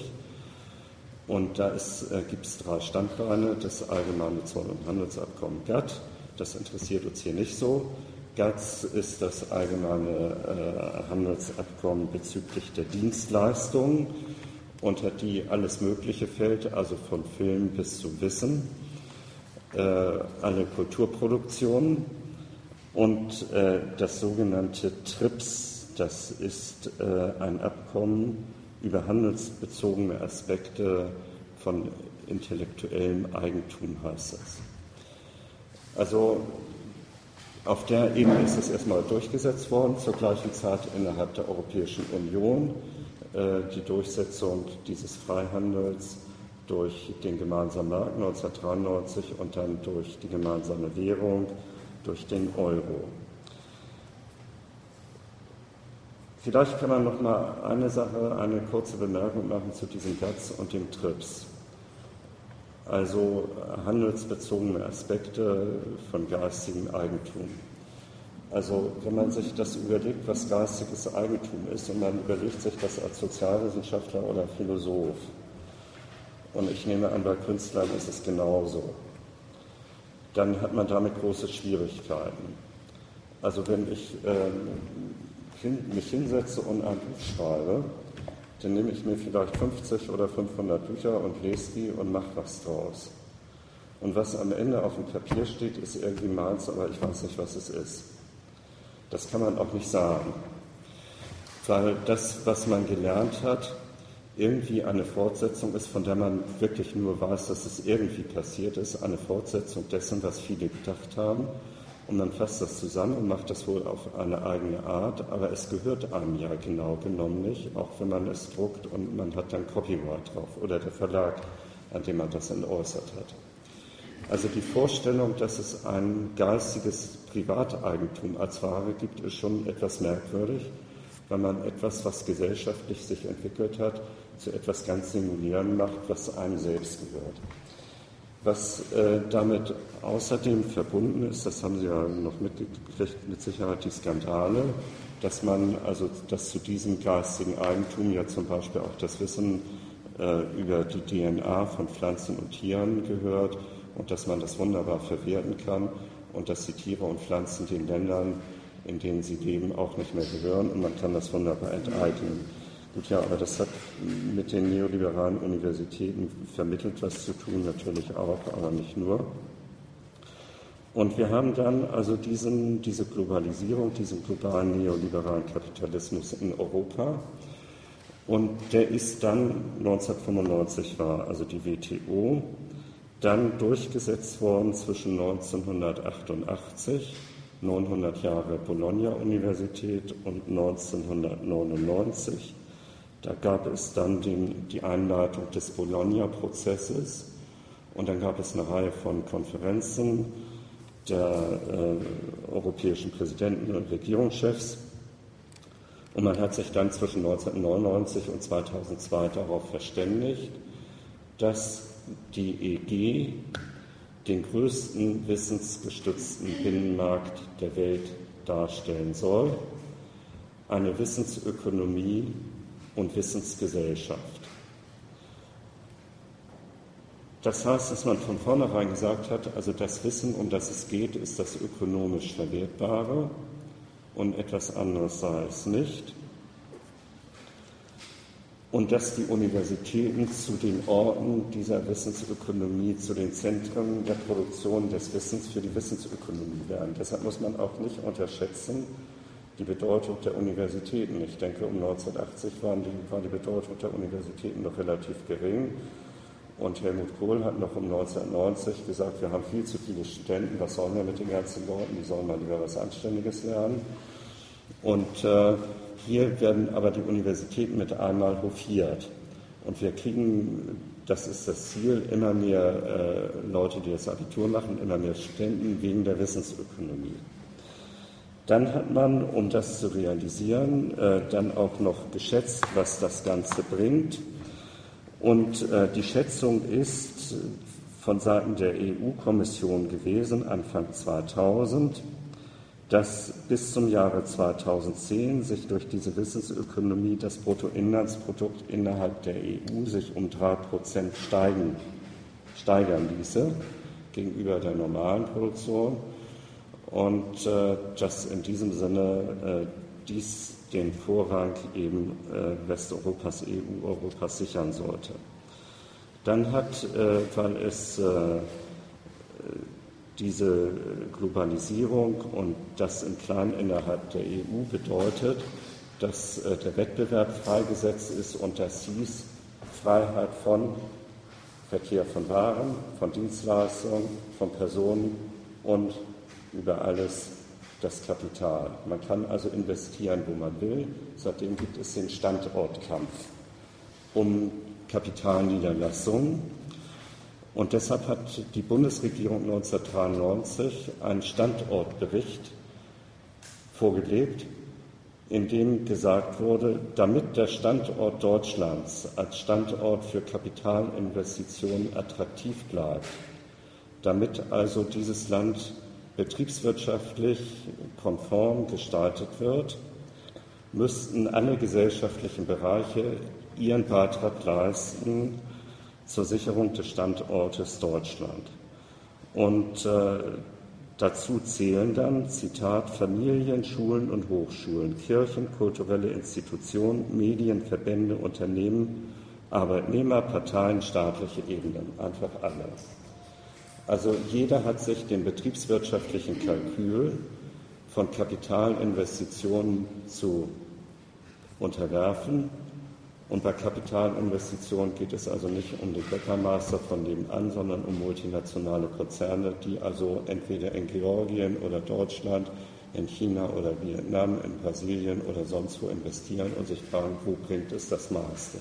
Und da äh, gibt es drei Standbeine, das allgemeine Zoll- und Handelsabkommen GATT, das interessiert uns hier nicht so. GATS ist das allgemeine äh, Handelsabkommen bezüglich der Dienstleistungen, unter die alles Mögliche fällt, also von Film bis zu Wissen, äh, alle Kulturproduktionen. Und äh, das sogenannte TRIPS, das ist äh, ein Abkommen über handelsbezogene Aspekte von intellektuellem Eigentum, heißt das. Also auf der Ebene ist es erstmal durchgesetzt worden, zur gleichen Zeit innerhalb der Europäischen Union, äh, die Durchsetzung dieses Freihandels durch den gemeinsamen Markt neunzehnhundertdreiundneunzig und dann durch die gemeinsame Währung, durch den Euro. Vielleicht kann man noch mal eine Sache, eine kurze Bemerkung machen zu diesem GATS und dem TRIPS. Also handelsbezogene Aspekte von geistigem Eigentum. Also wenn man sich das überlegt, was geistiges Eigentum ist, und man überlegt sich das als Sozialwissenschaftler oder Philosoph, und ich nehme an, bei Künstlern ist es genauso, dann hat man damit große Schwierigkeiten. Also wenn ich ähm, hin, mich hinsetze und ein Buch schreibe, dann nehme ich mir vielleicht fünfzig oder fünfhundert Bücher und lese die und mache was draus. Und was am Ende auf dem Papier steht, ist irgendwie meins, aber ich weiß nicht, was es ist. Das kann man auch nicht sagen, weil das, was man gelernt hat, irgendwie eine Fortsetzung ist, von der man wirklich nur weiß, dass es irgendwie passiert ist, eine Fortsetzung dessen, was viele gedacht haben. Und man fasst das zusammen und macht das wohl auf eine eigene Art, aber es gehört einem ja genau genommen nicht, auch wenn man es druckt und man hat dann Copyright drauf oder der Verlag, an dem man das entäußert hat. Also die Vorstellung, dass es ein geistiges Privateigentum als Ware gibt, ist schon etwas merkwürdig, weil man etwas, was gesellschaftlich sich entwickelt hat, zu etwas ganz Singulären macht, was einem selbst gehört. Was äh, damit außerdem verbunden ist, das haben Sie ja noch mitgekriegt, mit Sicherheit die Skandale, dass man, also dass zu diesem geistigen Eigentum ja zum Beispiel auch das Wissen äh, über die D N A von Pflanzen und Tieren gehört und dass man das wunderbar verwerten kann und dass die Tiere und Pflanzen den Ländern, in denen sie leben, auch nicht mehr gehören und man kann das wunderbar enteignen. Gut, ja, aber das hat mit den neoliberalen Universitäten vermittelt was zu tun, natürlich auch, aber nicht nur. Und wir haben dann also diesen, diese Globalisierung, diesen globalen neoliberalen Kapitalismus in Europa. Und der ist dann, neunzehnhundertfünfundneunzig war also die W T O, dann durchgesetzt worden zwischen neunzehnhundertachtundachtzig, neunhundert Jahre Bologna-Universität und neunzehnhundertneunundneunzig. Da gab es dann den, die Einleitung des Bologna-Prozesses und dann gab es eine Reihe von Konferenzen der äh, europäischen Präsidenten und Regierungschefs und man hat sich dann zwischen neunzehnhundertneunundneunzig und zweitausendzwei darauf verständigt, dass die E G den größten wissensgestützten Binnenmarkt der Welt darstellen soll, eine Wissensökonomie, und Wissensgesellschaft. Das heißt, dass man von vornherein gesagt hat, also das Wissen, um das es geht, ist das ökonomisch Verwertbare und etwas anderes sei es nicht. Und dass die Universitäten zu den Orten dieser Wissensökonomie, zu den Zentren der Produktion des Wissens für die Wissensökonomie werden. Deshalb muss man auch nicht unterschätzen die Bedeutung der Universitäten. Ich denke, um neunzehnhundertachtzig waren die, war die Bedeutung der Universitäten noch relativ gering. Und Helmut Kohl hat noch um neunzehnhundertneunzig gesagt, wir haben viel zu viele Studenten, was sollen wir mit den ganzen Leuten, die sollen mal lieber was Anständiges lernen. Und äh, hier werden aber die Universitäten mit einmal hofiert. Und wir kriegen, das ist das Ziel, immer mehr äh, Leute, die das Abitur machen, immer mehr Studenten wegen der Wissensökonomie. Dann hat man, um das zu realisieren, äh, dann auch noch geschätzt, was das Ganze bringt. Und äh, die Schätzung ist von Seiten der E U-Kommission gewesen, Anfang zweitausend, dass bis zum Jahre zweitausendzehn sich durch diese Wissensökonomie das Bruttoinlandsprodukt innerhalb der E U sich um drei Prozent steigen, steigern ließe gegenüber der normalen Produktion und äh, dass in diesem Sinne äh, dies den Vorrang eben äh, Westeuropas, E U-Europas sichern sollte. Dann hat, äh, weil es äh, diese Globalisierung und das im Kleinen innerhalb der E U bedeutet, dass äh, der Wettbewerb freigesetzt ist und das hieß Freiheit von Verkehr von Waren, von Dienstleistungen, von Personen und über alles das Kapital. Man kann also investieren, wo man will. Seitdem gibt es den Standortkampf um Kapitalniederlassungen. Und deshalb hat die Bundesregierung neunzehnhundertdreiundneunzig einen Standortbericht vorgelegt, in dem gesagt wurde, damit der Standort Deutschlands als Standort für Kapitalinvestitionen attraktiv bleibt, damit also dieses Land betriebswirtschaftlich konform gestaltet wird, müssten alle gesellschaftlichen Bereiche ihren Beitrag leisten zur Sicherung des Standortes Deutschland. Und äh, dazu zählen dann, Zitat, Familien, Schulen und Hochschulen, Kirchen, kulturelle Institutionen, Medien, Verbände, Unternehmen, Arbeitnehmer, Parteien, staatliche Ebenen, einfach alle. Also jeder hat sich dem betriebswirtschaftlichen Kalkül von Kapitalinvestitionen zu unterwerfen. Und bei Kapitalinvestitionen geht es also nicht um den Bäckermeister von nebenan, sondern um multinationale Konzerne, die also entweder in Georgien oder Deutschland, in China oder Vietnam, in Brasilien oder sonst wo investieren und sich fragen, wo bringt es das meiste.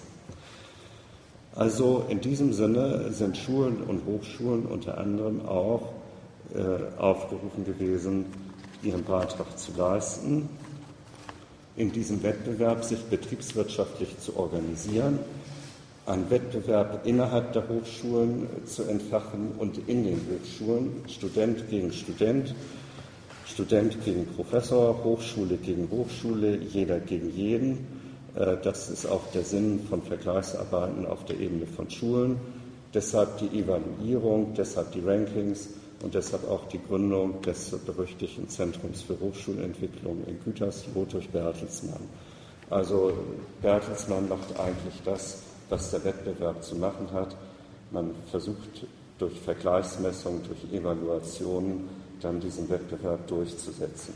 Also in diesem Sinne sind Schulen und Hochschulen unter anderem auch äh, aufgerufen gewesen, ihren Beitrag zu leisten, in diesem Wettbewerb sich betriebswirtschaftlich zu organisieren, einen Wettbewerb innerhalb der Hochschulen zu entfachen und in den Hochschulen, Student gegen Student, Student gegen Professor, Hochschule gegen Hochschule, jeder gegen jeden. Das ist auch der Sinn von Vergleichsarbeiten auf der Ebene von Schulen. Deshalb die Evaluierung, deshalb die Rankings und deshalb auch die Gründung des berüchtigten Zentrums für Hochschulentwicklung in Gütersloh durch Bertelsmann. Also Bertelsmann macht eigentlich das, was der Wettbewerb zu machen hat. Man versucht durch Vergleichsmessungen, durch Evaluationen dann diesen Wettbewerb durchzusetzen.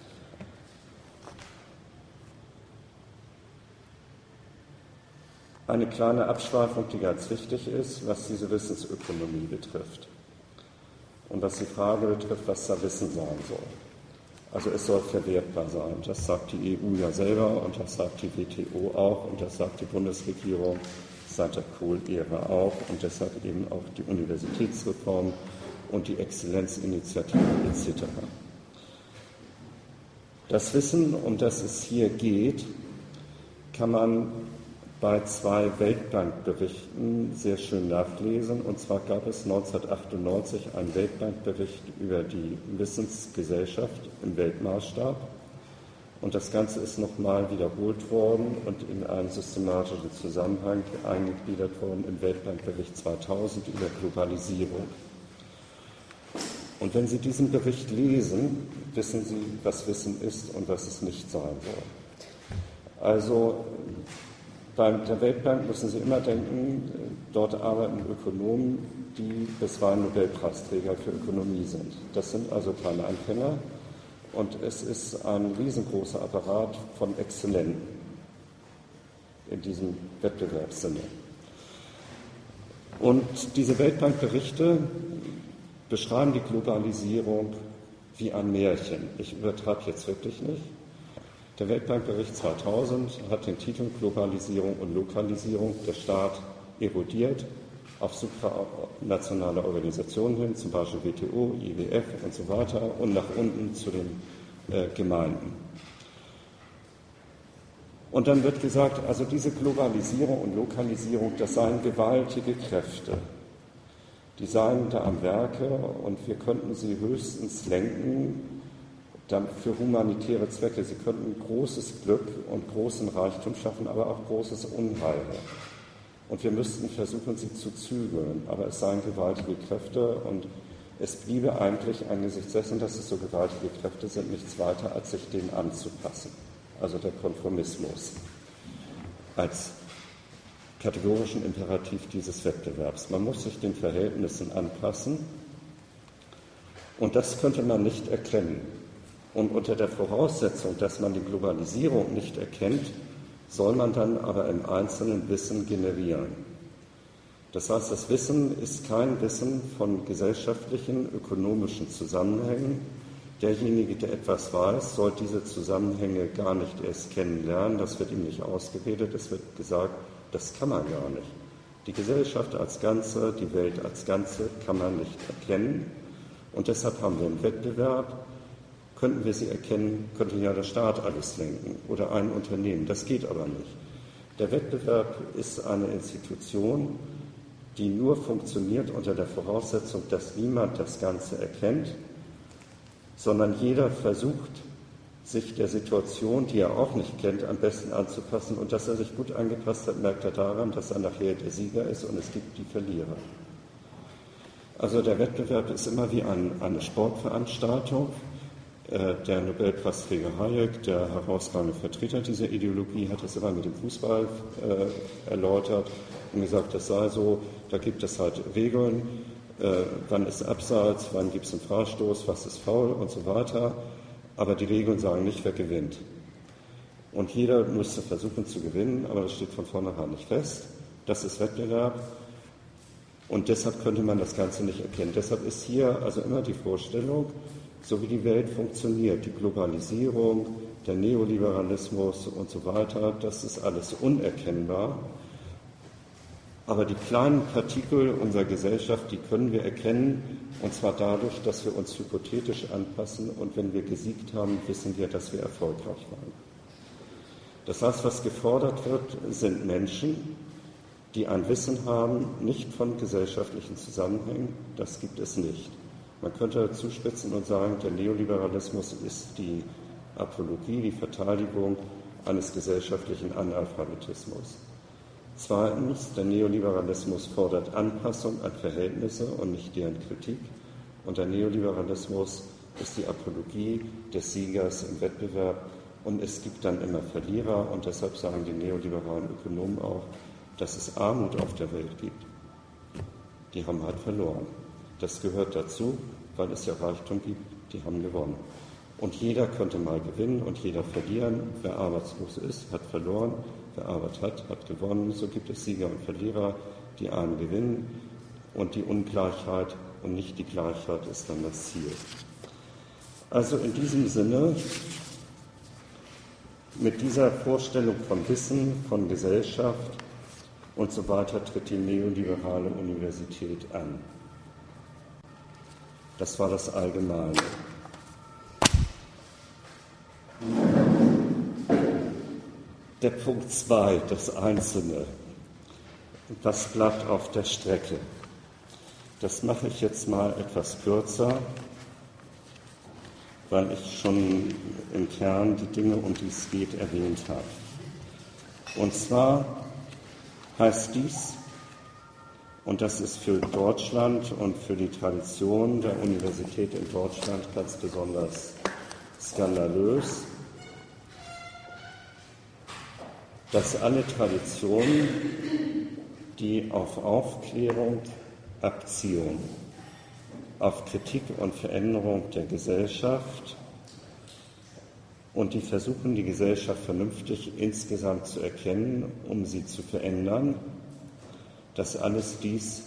Eine kleine Abschweifung, die ganz wichtig ist, was diese Wissensökonomie betrifft und was die Frage betrifft, was da Wissen sein soll. Also es soll verwertbar sein. Das sagt die E U ja selber und das sagt die W T O auch und das sagt die Bundesregierung seit der Kohl-Ära auch und deshalb eben auch die Universitätsreform und die Exzellenzinitiative et cetera. Das Wissen, um das es hier geht, kann man bei zwei Weltbankberichten sehr schön nachlesen. Und zwar gab es neunzehnhundertachtundneunzig einen Weltbankbericht über die Wissensgesellschaft im Weltmaßstab. Und das Ganze ist nochmal wiederholt worden und in einem systematischen Zusammenhang eingegliedert worden im Weltbankbericht zweitausend über Globalisierung. Und wenn Sie diesen Bericht lesen, wissen Sie, was Wissen ist und was es nicht sein soll. Also bei der Weltbank müssen Sie immer denken, dort arbeiten Ökonomen, die bisweilen Nobelpreisträger für Ökonomie sind. Das sind also keine Anfänger und es ist ein riesengroßer Apparat von Exzellenten in diesem Wettbewerbssinne. Und diese Weltbankberichte beschreiben die Globalisierung wie ein Märchen. Ich übertreibe jetzt wirklich nicht. Der Weltbankbericht zweitausend hat den Titel Globalisierung und Lokalisierung. Der Staat erodiert auf supranationale Organisationen hin, zum Beispiel W T O, I W F und so weiter, und nach unten zu den äh, Gemeinden. Und dann wird gesagt, also diese Globalisierung und Lokalisierung, das seien gewaltige Kräfte. Die seien da am Werke und wir könnten sie höchstens lenken für humanitäre Zwecke. Sie könnten großes Glück und großen Reichtum schaffen, aber auch großes Unheil. Und wir müssten versuchen, sie zu zügeln. Aber es seien gewaltige Kräfte und es bliebe eigentlich angesichts dessen, dass es so gewaltige Kräfte sind, nichts weiter, als sich denen anzupassen. Also der Konformismus als kategorischen Imperativ dieses Wettbewerbs. Man muss sich den Verhältnissen anpassen und das könnte man nicht erkennen. Und unter der Voraussetzung, dass man die Globalisierung nicht erkennt, soll man dann aber im Einzelnen Wissen generieren. Das heißt, das Wissen ist kein Wissen von gesellschaftlichen, ökonomischen Zusammenhängen. Derjenige, der etwas weiß, soll diese Zusammenhänge gar nicht erst kennenlernen. Das wird ihm nicht ausgeredet, es wird gesagt, das kann man gar nicht. Die Gesellschaft als Ganze, die Welt als Ganze kann man nicht erkennen. Und deshalb haben wir einen Wettbewerb. Könnten wir sie erkennen, könnte ja der Staat alles lenken oder ein Unternehmen. Das geht aber nicht. Der Wettbewerb ist eine Institution, die nur funktioniert unter der Voraussetzung, dass niemand das Ganze erkennt, sondern jeder versucht, sich der Situation, die er auch nicht kennt, am besten anzupassen. Und dass er sich gut angepasst hat, merkt er daran, dass er nachher der Sieger ist und es gibt die Verlierer. Also der Wettbewerb ist immer wie ein, eine Sportveranstaltung. Der Nobelpreisträger Hayek, der herausragende Vertreter dieser Ideologie, hat es immer mit dem Fußball äh, erläutert und gesagt, das sei so, da gibt es halt Regeln, äh, wann ist Abseits, wann gibt es einen Freistoß, was ist faul und so weiter, aber die Regeln sagen nicht, wer gewinnt. Und jeder müsste versuchen zu gewinnen, aber das steht von vornherein nicht fest. Das ist Wettbewerb und deshalb könnte man das Ganze nicht erkennen. Deshalb ist hier also immer die Vorstellung, so wie die Welt funktioniert, die Globalisierung, der Neoliberalismus und so weiter, das ist alles unerkennbar. Aber die kleinen Partikel unserer Gesellschaft, die können wir erkennen, und zwar dadurch, dass wir uns hypothetisch anpassen und wenn wir gesiegt haben, wissen wir, dass wir erfolgreich waren. Das heißt, was gefordert wird, sind Menschen, die ein Wissen haben, nicht von gesellschaftlichen Zusammenhängen, das gibt es nicht. Man könnte zuspitzen und sagen, der Neoliberalismus ist die Apologie, die Verteidigung eines gesellschaftlichen Analphabetismus. Zweitens, der Neoliberalismus fordert Anpassung an Verhältnisse und nicht deren Kritik. Und der Neoliberalismus ist die Apologie des Siegers im Wettbewerb. Und es gibt dann immer Verlierer. Und deshalb sagen die neoliberalen Ökonomen auch, dass es Armut auf der Welt gibt. Die haben halt verloren. Das gehört dazu, weil es ja Reichtum gibt, die haben gewonnen. Und jeder könnte mal gewinnen und jeder verlieren. Wer arbeitslos ist, hat verloren. Wer Arbeit hat, hat gewonnen. So gibt es Sieger und Verlierer. Die einen gewinnen und die Ungleichheit und nicht die Gleichheit ist dann das Ziel. Also in diesem Sinne, mit dieser Vorstellung von Wissen, von Gesellschaft und so weiter tritt die neoliberale Universität an. Das war das Allgemeine. Der Punkt zwei, das Einzelne. Was bleibt auf der Strecke? Das mache ich jetzt mal etwas kürzer. weil ich schon im Kern die Dinge, um die es geht, erwähnt habe. Und zwar heißt dies, und das ist für Deutschland und für die Tradition der Universität in Deutschland ganz besonders skandalös, dass alle Traditionen, die auf Aufklärung, Abziehung, auf Kritik und Veränderung der Gesellschaft und die versuchen, die Gesellschaft vernünftig insgesamt zu erkennen, um sie zu verändern, dass alles dies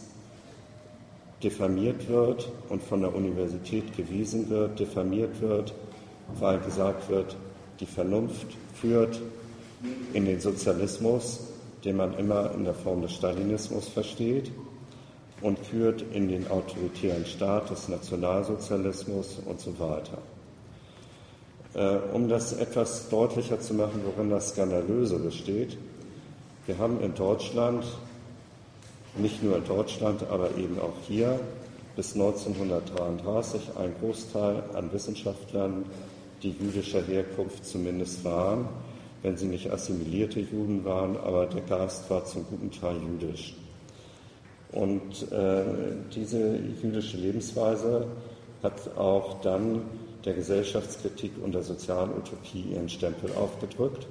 diffamiert wird und von der Universität gewiesen wird, diffamiert wird, weil gesagt wird, die Vernunft führt in den Sozialismus, den man immer in der Form des Stalinismus versteht, und führt in den autoritären Staat des Nationalsozialismus und so weiter. Äh, um das etwas deutlicher zu machen, worin das Skandalöse besteht, wir haben in Deutschland, nicht nur in Deutschland, aber eben auch hier, bis neunzehnhundertdreiunddreißig einen Großteil an Wissenschaftlern, die jüdischer Herkunft zumindest waren, wenn sie nicht assimilierte Juden waren, aber der Geist war zum guten Teil jüdisch. Und äh, diese jüdische Lebensweise hat auch dann der Gesellschaftskritik und der sozialen Utopie ihren Stempel aufgedrückt.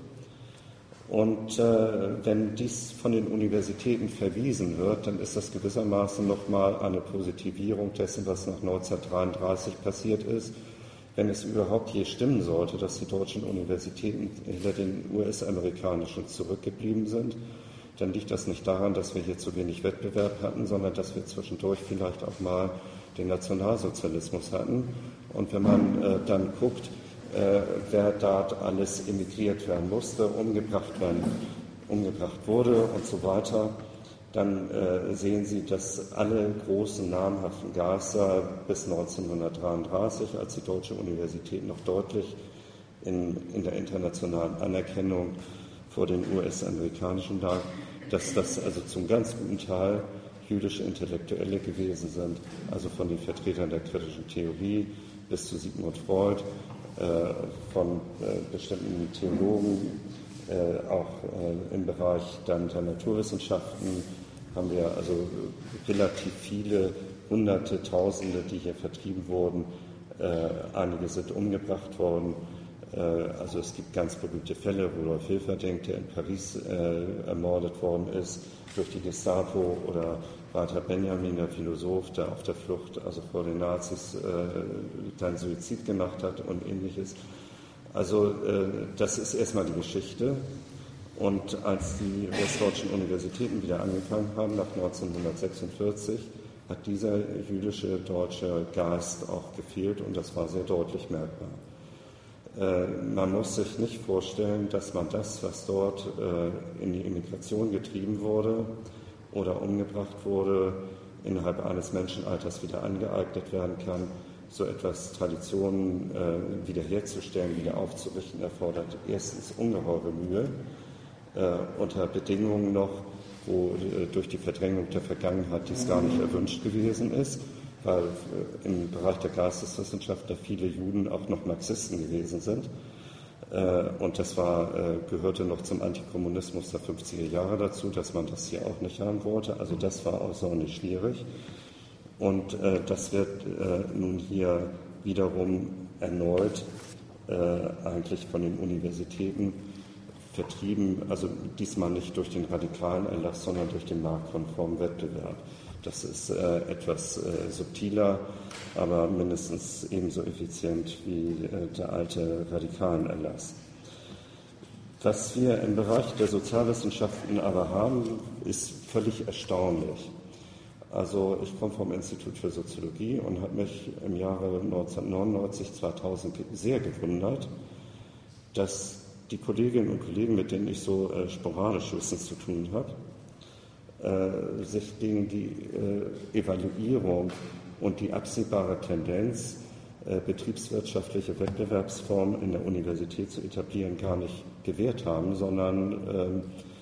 Und äh, wenn dies von den Universitäten verwiesen wird, dann ist das gewissermaßen nochmal eine Positivierung dessen, was nach neunzehnhundertdreiunddreißig passiert ist. Wenn es überhaupt je stimmen sollte, dass die deutschen Universitäten hinter den U S-amerikanischen zurückgeblieben sind, dann liegt das nicht daran, dass wir hier zu wenig Wettbewerb hatten, sondern dass wir zwischendurch vielleicht auch mal den Nationalsozialismus hatten. Und wenn man äh, dann guckt, äh, wer dort alles emigriert werden musste, umgebracht werden, umgebracht wurde und so weiter, dann äh, sehen Sie, dass alle großen namhaften Geister bis neunzehnhundertdreiunddreißig, als die Deutsche Universität noch deutlich in, in der internationalen Anerkennung vor den U S-amerikanischen lag, dass das also zum ganz guten Teil jüdische Intellektuelle gewesen sind, also von den Vertretern der kritischen Theorie bis zu Sigmund Freud, äh, von äh, bestimmten Theologen, äh, auch äh, im Bereich dann der Naturwissenschaften haben wir also relativ viele Hunderte, Tausende, die hier vertrieben wurden. Äh, einige sind umgebracht worden. Also es gibt ganz berühmte Fälle, Rudolf Hilferding, der in Paris äh, ermordet worden ist durch die Gestapo, oder Walter Benjamin, der Philosoph, der auf der Flucht, also vor den Nazis, äh, dann Suizid gemacht hat und Ähnliches. Also äh, das ist erstmal die Geschichte. Und als die westdeutschen Universitäten wieder angefangen haben, nach neunzehnhundertsechsundvierzig, hat dieser jüdische deutsche Geist auch gefehlt, und das war sehr deutlich merkbar. Man muss sich nicht vorstellen, dass man das, was dort in die Immigration getrieben wurde oder umgebracht wurde, innerhalb eines Menschenalters wieder angeeignet werden kann. So etwas Traditionen wiederherzustellen, wieder aufzurichten, erfordert erstens ungeheure Mühe, unter Bedingungen noch, wo durch die Verdrängung der Vergangenheit dies gar nicht erwünscht gewesen ist, weil im Bereich der Geisteswissenschaft da viele Juden auch noch Marxisten gewesen sind. Und das war, gehörte noch zum Antikommunismus der fünfziger Jahre dazu, dass man das hier auch nicht haben wollte. Also das war außerordentlich schwierig. Und das wird nun hier wiederum erneut eigentlich von den Universitäten vertrieben, also diesmal nicht durch den radikalen Erlass, sondern durch den marktkonformen Wettbewerb. Das ist äh, etwas äh, subtiler, aber mindestens ebenso effizient wie äh, der alte radikalen Erlass. Was wir im Bereich der Sozialwissenschaften aber haben, ist völlig erstaunlich. Also ich komme vom Institut für Soziologie und habe mich im Jahre neunzehnhundertneunundneunzig, zweitausend sehr gewundert, dass die Kolleginnen und Kollegen, mit denen ich so äh, sporadisch höchstens zu tun habe, Äh, sich gegen die äh, Evaluierung und die absehbare Tendenz, äh, betriebswirtschaftliche Wettbewerbsformen in der Universität zu etablieren, gar nicht gewehrt haben, sondern äh,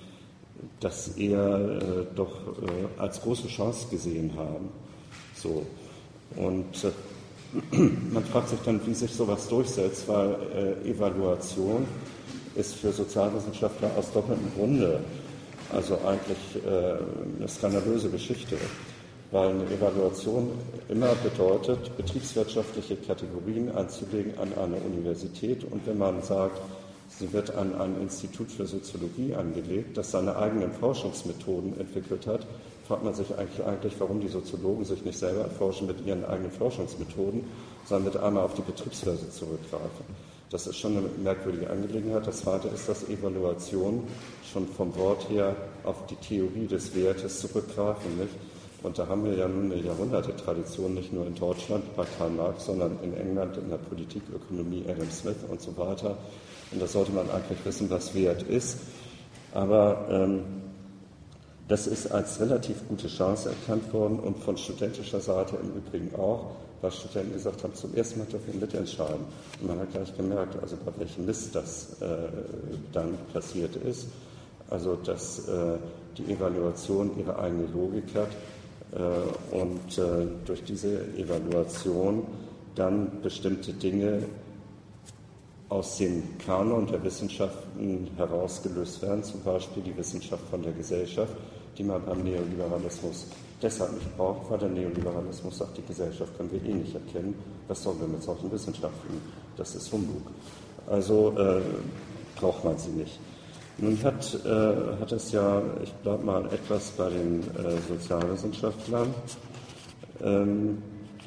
das eher äh, doch äh, als große Chance gesehen haben. So. Und äh, Man fragt sich dann, wie sich sowas durchsetzt, weil äh, Evaluation ist für Sozialwissenschaftler aus doppeltem Grunde also eigentlich äh, eine skandalöse Geschichte, weil eine Evaluation immer bedeutet, betriebswirtschaftliche Kategorien anzulegen an eine Universität, und wenn man sagt, sie wird an ein Institut für Soziologie angelegt, das seine eigenen Forschungsmethoden entwickelt hat, fragt man sich eigentlich, eigentlich, warum die Soziologen sich nicht selber erforschen mit ihren eigenen Forschungsmethoden, sondern mit einmal auf die Betriebswirte zurückgreifen. Das ist schon eine merkwürdige Angelegenheit. Das Zweite ist, dass Evaluation schon vom Wort her auf die Theorie des Wertes zurückgreifen, nicht? Und da haben wir ja nun eine Jahrhunderte-Tradition, nicht nur in Deutschland bei Karl Marx, sondern in England in der Politikökonomie Adam Smith und so weiter. Und da sollte man eigentlich wissen, was Wert ist. Aber ähm, das ist als relativ gute Chance erkannt worden und von studentischer Seite im Übrigen auch, weil Studenten gesagt haben, zum ersten Mal dürfen wir mitentscheiden. Und man hat gleich gemerkt, also bei welchem Mist das äh, dann passiert ist. Also dass äh, die Evaluation ihre eigene Logik hat äh, und äh, durch diese Evaluation dann bestimmte Dinge aus dem Kanon der Wissenschaften herausgelöst werden, zum Beispiel die Wissenschaft von der Gesellschaft, die man beim Neoliberalismus deshalb nicht braucht, weil der Neoliberalismus sagt, die Gesellschaft können wir eh nicht erkennen. Was sollen wir mit solchen Wissenschaften? Das ist Humbug. Also äh, braucht man sie nicht. Nun hat, äh, hat es ja, ich bleibe mal etwas bei den äh, Sozialwissenschaftlern, ähm,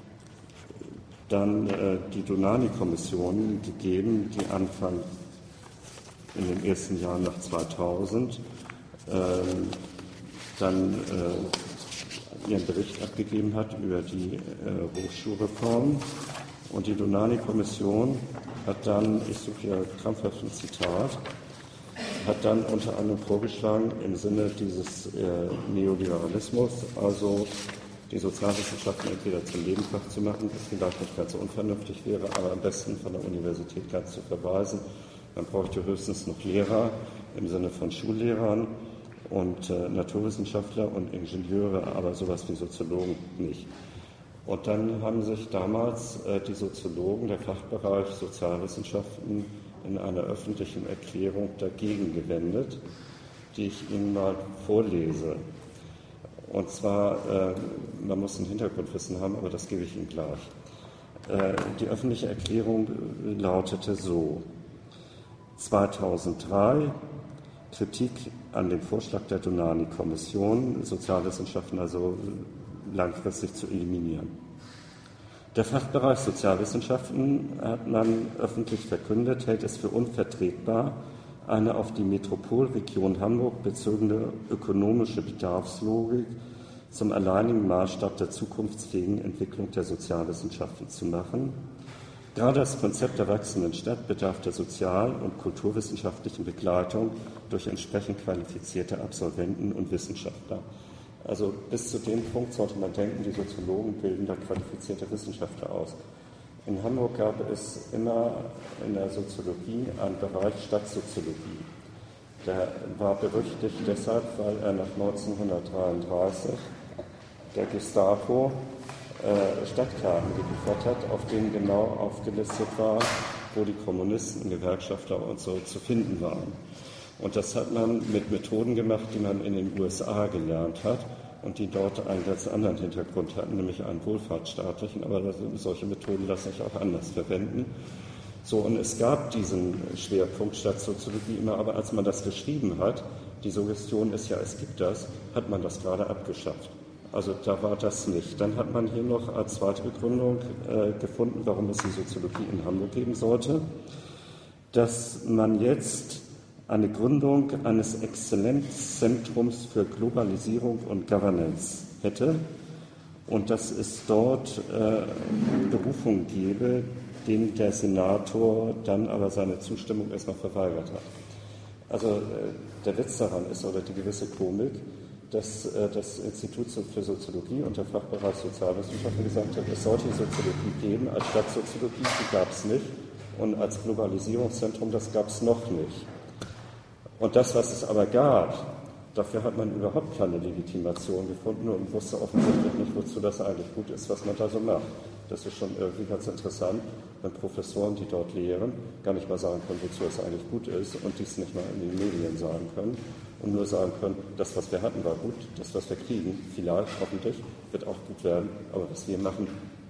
dann äh, die Dohnanyi-Kommission gegeben, die Anfang in den ersten Jahren nach zweitausend äh, dann äh, ihren Bericht abgegeben hat über die äh, Hochschulreform. Und die Dohnanyi-Kommission hat dann, ich suche hier krampfhaft ein Zitat, hat dann unter anderem vorgeschlagen, im Sinne dieses äh, Neoliberalismus, also die Sozialwissenschaften entweder zum Nebenfach zu machen, was vielleicht nicht ganz so unvernünftig wäre, aber am besten von der Universität ganz zu verweisen. Man bräuchte höchstens noch Lehrer im Sinne von Schullehrern und äh, Naturwissenschaftler und Ingenieure, aber sowas wie Soziologen nicht. Und dann haben sich damals äh, die Soziologen, der Fachbereich Sozialwissenschaften, in einer öffentlichen Erklärung dagegen gewendet, die ich Ihnen mal vorlese. Und zwar, äh, man muss ein Hintergrundwissen haben, aber das gebe ich Ihnen gleich. Äh, die öffentliche Erklärung lautete so: zweitausenddrei, Kritik an dem Vorschlag der Dohnanyi-Kommission, Sozialwissenschaften also langfristig zu eliminieren. Der Fachbereich Sozialwissenschaften, hat man öffentlich verkündet, hält es für unvertretbar, eine auf die Metropolregion Hamburg bezogene ökonomische Bedarfslogik zum alleinigen Maßstab der zukunftsfähigen Entwicklung der Sozialwissenschaften zu machen. Gerade das Konzept der wachsenden Stadt bedarf der sozial- und kulturwissenschaftlichen Begleitung durch entsprechend qualifizierte Absolventen und Wissenschaftler. Also bis zu dem Punkt sollte man denken, die Soziologen bilden da qualifizierte Wissenschaftler aus. In Hamburg gab es immer in der Soziologie einen Bereich Stadtsoziologie. Der war berüchtigt deshalb, weil er nach neunzehnhundertdreiunddreißig der Gestapo äh, Stadtkarten geliefert hat, auf denen genau aufgelistet war, wo die Kommunisten, Gewerkschafter und so zu finden waren. Und das hat man mit Methoden gemacht, die man in den U S A gelernt hat und die dort einen ganz anderen Hintergrund hatten, nämlich einen wohlfahrtsstaatlichen, aber das, solche Methoden lassen sich auch anders verwenden. So, und es gab diesen Schwerpunkt Stadtsoziologie immer, aber als man das geschrieben hat, die Suggestion ist ja, es gibt das, hat man das gerade abgeschafft. Also da war das nicht. Dann hat man hier noch als zweite Begründung äh, gefunden, warum es die Soziologie in Hamburg geben sollte, dass man jetzt eine Gründung eines Exzellenzzentrums für Globalisierung und Governance hätte und dass es dort äh, Berufungen gäbe, denen der Senator dann aber seine Zustimmung erstmal verweigert hat. Also äh, der Witz daran ist, oder die gewisse Komik, dass äh, das Institut für Soziologie und der Fachbereich Sozialwissenschaften gesagt hat, es sollte die Soziologie geben, als Stadtsoziologie, die gab es nicht, und als Globalisierungszentrum, das gab es noch nicht. Und das, was es aber gab, dafür hat man überhaupt keine Legitimation gefunden und wusste offensichtlich nicht, wozu das eigentlich gut ist, was man da so macht. Das ist schon irgendwie ganz interessant, wenn Professoren, die dort lehren, gar nicht mal sagen können, wozu es eigentlich gut ist und dies nicht mal in den Medien sagen können und nur sagen können, das, was wir hatten, war gut, das, was wir kriegen, vielleicht, hoffentlich, wird auch gut werden, aber was wir machen,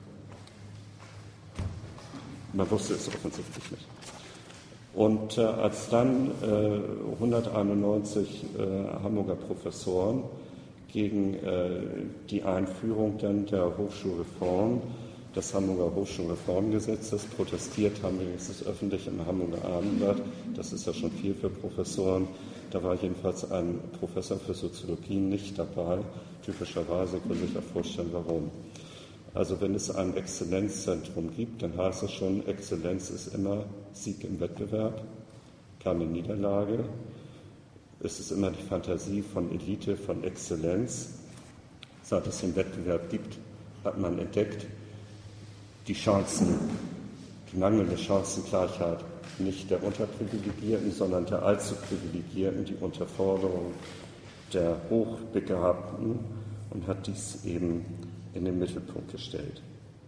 man wusste es offensichtlich nicht. Und äh, als dann äh, hunderteinundneunzig äh, Hamburger Professoren gegen äh, die Einführung dann der Hochschulreform, des Hamburger Hochschulreformgesetzes protestiert haben, wenigstens öffentlich im Hamburger Abendblatt, das ist ja schon viel für Professoren, da war jedenfalls ein Professor für Soziologie nicht dabei, typischerweise, können Sie sich ja vorstellen, warum. Also wenn es ein Exzellenzzentrum gibt, dann heißt es schon, Exzellenz ist immer Sieg im Wettbewerb, keine Niederlage. Es ist immer die Fantasie von Elite, von Exzellenz. Seit es den Wettbewerb gibt, hat man entdeckt, die Chancen, die mangelnde Chancengleichheit nicht der Unterprivilegierten, sondern der allzu Privilegierten, die Unterforderung der Hochbegabten und hat dies eben in den Mittelpunkt gestellt.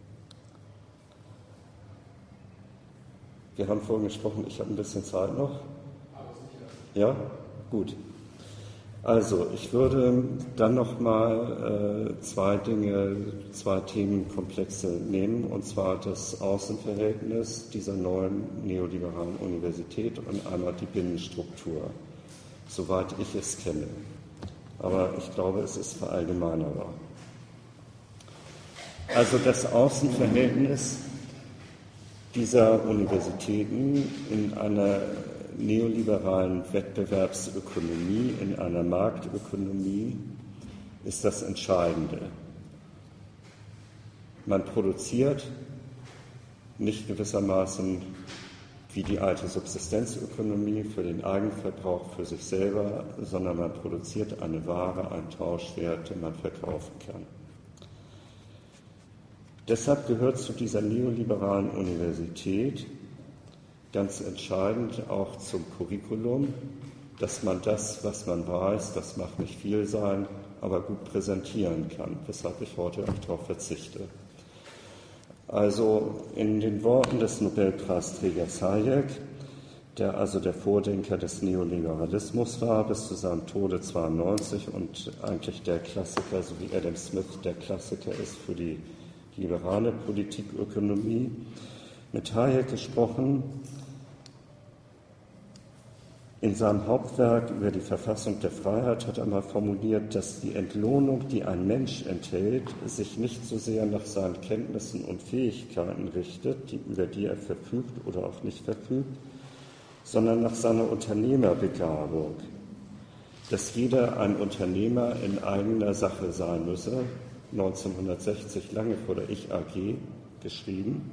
Wir haben vorhin gesprochen, ich habe ein bisschen Zeit noch. Ja, gut. Also, ich würde dann noch mal äh, zwei Dinge, zwei Themenkomplexe nehmen, und zwar das Außenverhältnis dieser neuen neoliberalen Universität und einmal die Binnenstruktur, soweit ich es kenne. Aber ich glaube, es ist verallgemeinerbar. Also das Außenverhältnis dieser Universitäten in einer neoliberalen Wettbewerbsökonomie, in einer Marktökonomie, ist das Entscheidende. Man produziert nicht gewissermaßen wie die alte Subsistenzökonomie für den Eigenverbrauch für sich selber, sondern man produziert eine Ware, einen Tauschwert, den man verkaufen kann. Deshalb gehört zu dieser neoliberalen Universität ganz entscheidend auch zum Curriculum, dass man das, was man weiß, das mag nicht viel sein, aber gut präsentieren kann, weshalb ich heute auch darauf verzichte. Also in den Worten des Nobelpreisträgers Hayek, der also der Vordenker des Neoliberalismus war, bis zu seinem Tode zweiundneunzig und eigentlich der Klassiker, so wie Adam Smith der Klassiker ist für die liberale Politikökonomie, mit Hayek gesprochen, in seinem Hauptwerk über die Verfassung der Freiheit hat er mal formuliert, dass die Entlohnung, die ein Mensch enthält, sich nicht so sehr nach seinen Kenntnissen und Fähigkeiten richtet, die, über die er verfügt oder auch nicht verfügt, sondern nach seiner Unternehmerbegabung. Dass jeder ein Unternehmer in eigener Sache sein müsse, neunzehnhundertsechzig, lange vor der Ich-A G geschrieben.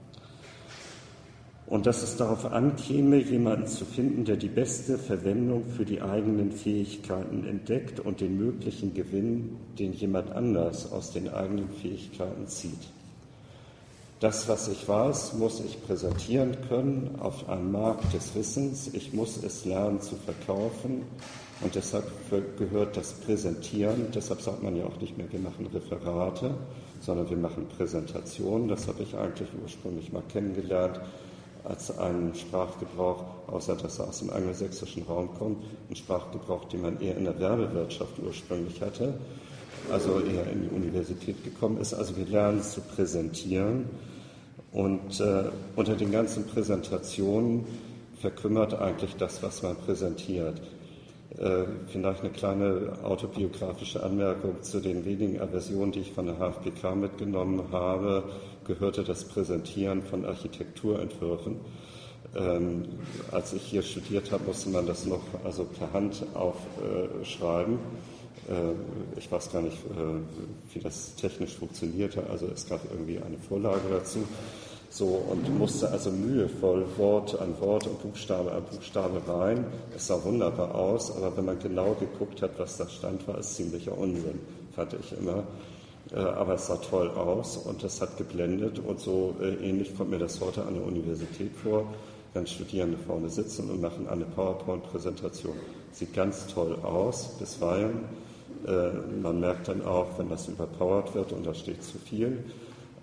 Und dass es darauf ankäme, jemanden zu finden, der die beste Verwendung für die eigenen Fähigkeiten entdeckt und den möglichen Gewinn, den jemand anders aus den eigenen Fähigkeiten zieht. Das, was ich weiß, muss ich präsentieren können auf einem Markt des Wissens. Ich muss es lernen zu verkaufen. Und deshalb gehört das Präsentieren, deshalb sagt man ja auch nicht mehr, wir machen Referate, sondern wir machen Präsentationen. Das habe ich eigentlich ursprünglich mal kennengelernt als einen Sprachgebrauch, außer dass er aus dem angelsächsischen Raum kommt, ein Sprachgebrauch, den man eher in der Werbewirtschaft ursprünglich hatte, also eher in die Universität gekommen ist. Also wir lernen zu präsentieren und äh, unter den ganzen Präsentationen verkümmert eigentlich das, was man präsentiert. Äh, vielleicht eine kleine autobiografische Anmerkung zu den wenigen Aversionen, die ich von der H F P K mitgenommen habe, gehörte das Präsentieren von Architekturentwürfen. Ähm, als ich hier studiert habe, musste man das noch also per Hand aufschreiben. Äh, ich weiß gar nicht, äh, wie das technisch funktionierte. Also es gab irgendwie eine Vorlage dazu. So, und musste also mühevoll Wort an Wort und Buchstabe an Buchstabe rein. Es sah wunderbar aus, aber wenn man genau geguckt hat, was da stand, war es ziemlicher Unsinn, fand ich immer. Äh, aber es sah toll aus und es hat geblendet und so äh, ähnlich kommt mir das heute an der Universität vor, wenn Studierende vorne sitzen und machen eine PowerPoint-Präsentation. Sieht ganz toll aus, bisweilen. Äh, man merkt dann auch, wenn das überpowert wird und da steht zu viel.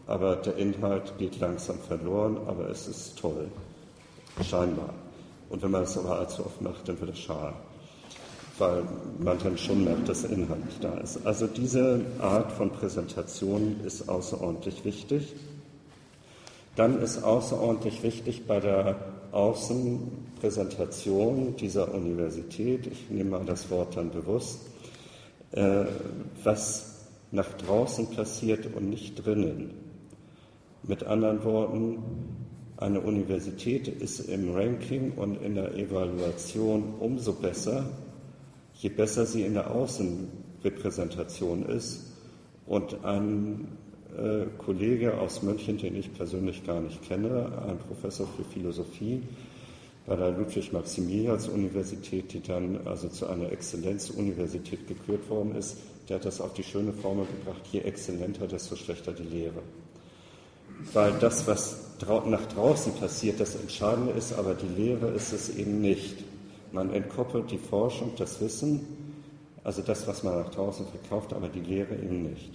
aber der Inhalt geht langsam verloren, aber es ist toll, scheinbar. Und wenn man es aber allzu oft macht, dann wird es schade, weil man dann schon merkt, dass der Inhalt nicht da ist. Also diese Art von Präsentation ist außerordentlich wichtig. Dann ist außerordentlich wichtig bei der Außenpräsentation dieser Universität, ich nehme mal das Wort dann bewusst, äh, was nach draußen passiert und nicht drinnen. Mit anderen Worten, eine Universität ist im Ranking und in der Evaluation umso besser, je besser sie in der Außenrepräsentation ist. Und ein äh, Kollege aus München, den ich persönlich gar nicht kenne, ein Professor für Philosophie bei der Ludwig-Maximilians-Universität, die dann also zu einer Exzellenzuniversität gekürt worden ist, der hat das auf die schöne Formel gebracht, je exzellenter, desto schlechter die Lehre. Weil das, was nach draußen passiert, das Entscheidende ist, aber die Lehre ist es eben nicht. Man entkoppelt die Forschung, das Wissen, also das, was man nach draußen verkauft, aber die Lehre eben nicht.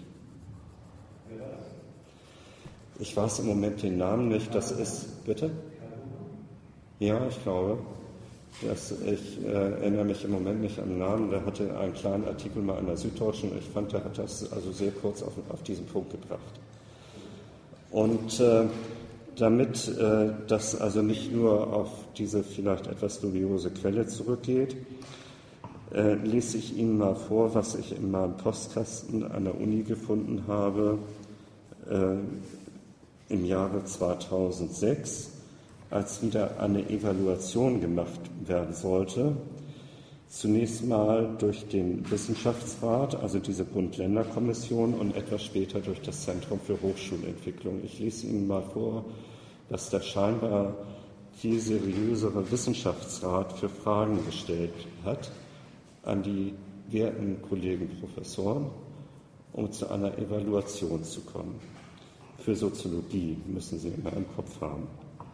Ich weiß im Moment den Namen nicht, das ist, bitte? Ja, ich glaube. Das, ich äh, erinnere mich im Moment nicht an den Namen, der hatte einen kleinen Artikel mal in der Süddeutschen, ich fand, der hat das also sehr kurz auf, auf diesen Punkt gebracht. Und äh, damit äh, das also nicht nur auf diese vielleicht etwas dubiose Quelle zurückgeht, äh, lese ich Ihnen mal vor, was ich in meinem Postkasten an der Uni gefunden habe äh, im Jahre zweitausendsechs, als wieder eine Evaluation gemacht werden sollte. Zunächst mal durch den Wissenschaftsrat, also diese Bund-Länder-Kommission, und etwas später durch das Zentrum für Hochschulentwicklung. Ich lese Ihnen mal vor, was der scheinbar viel seriösere Wissenschaftsrat für Fragen gestellt hat an die werten Kollegen Professoren, um zu einer Evaluation zu kommen. Für Soziologie müssen Sie immer im Kopf haben.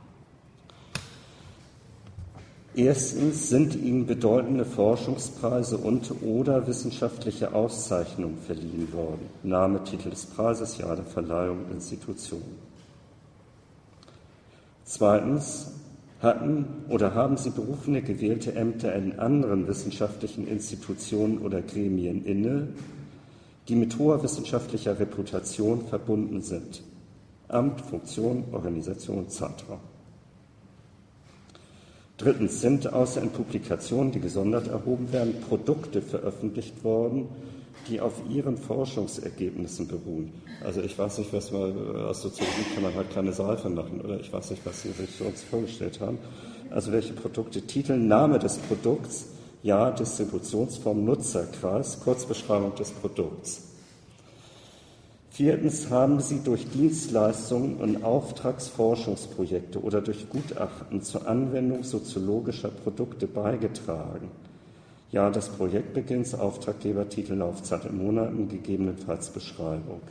Erstens sind ihnen bedeutende Forschungspreise und oder wissenschaftliche Auszeichnungen verliehen worden. Name, Titel des Preises, Jahr der Verleihung, Institution. Zweitens hatten oder haben sie berufene gewählte Ämter in anderen wissenschaftlichen Institutionen oder Gremien inne, die mit hoher wissenschaftlicher Reputation verbunden sind. Amt, Funktion, Organisation, Zeitraum. Drittens sind außer in Publikationen, die gesondert erhoben werden, Produkte veröffentlicht worden, die auf ihren Forschungsergebnissen beruhen. Also ich weiß nicht, was man, aus Soziologie kann man halt keine Seife machen, oder ich weiß nicht, was Sie sich sonst vorgestellt haben. Also welche Produkte, Titel, Name des Produkts, Jahr, Distributionsform, Nutzerkreis, Kurzbeschreibung des Produkts. Viertens haben sie durch Dienstleistungen und Auftragsforschungsprojekte oder durch Gutachten zur Anwendung soziologischer Produkte beigetragen. Jahr des Projektbeginns, Auftraggeber, Titel, Laufzeit in Monaten, gegebenenfalls Beschreibung.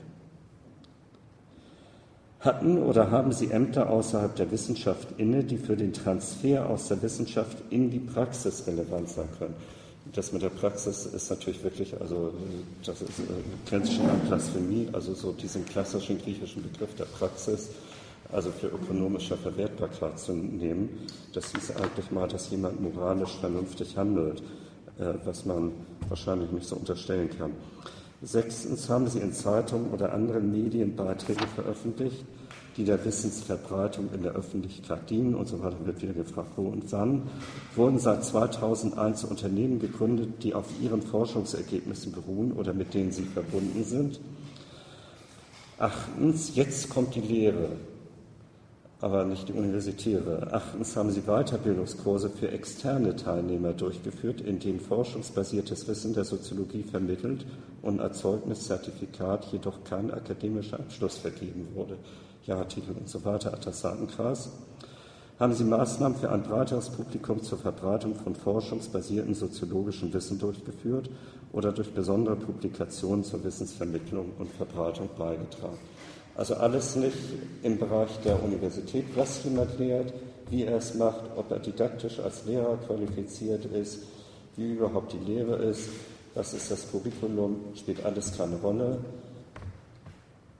Hatten oder haben sie Ämter außerhalb der Wissenschaft inne, die für den Transfer aus der Wissenschaft in die Praxis relevant sein können? Das mit der Praxis ist natürlich wirklich, also das ist, grenzt schon an Blasphemie, also so diesen klassischen griechischen Begriff der Praxis, also für ökonomische Verwertbarkeit zu nehmen. Das hieß eigentlich mal, dass jemand moralisch vernünftig handelt, äh, was man wahrscheinlich nicht so unterstellen kann. Sechstens haben sie in Zeitungen oder anderen Medien Beiträge veröffentlicht, die der Wissensverbreitung in der Öffentlichkeit dienen und so weiter, wird wieder gefragt, wo und wann, wurden seit zweitausendeins Unternehmen gegründet, die auf ihren Forschungsergebnissen beruhen oder mit denen sie verbunden sind. Achtens, jetzt kommt die Lehre, aber nicht die universitäre. Achtens haben sie Weiterbildungskurse für externe Teilnehmer durchgeführt, in denen forschungsbasiertes Wissen der Soziologie vermittelt und als Zeugniszertifikat jedoch kein akademischer Abschluss vergeben wurde. Ja, Titel und so weiter, Attestatenkreis. Haben sie Maßnahmen für ein breiteres Publikum zur Verbreitung von forschungsbasierten soziologischen Wissen durchgeführt oder durch besondere Publikationen zur Wissensvermittlung und Verbreitung beigetragen? Also alles nicht im Bereich der Universität, was jemand lehrt, wie er es macht, ob er didaktisch als Lehrer qualifiziert ist, wie überhaupt die Lehre ist, was ist das Curriculum, spielt alles keine Rolle.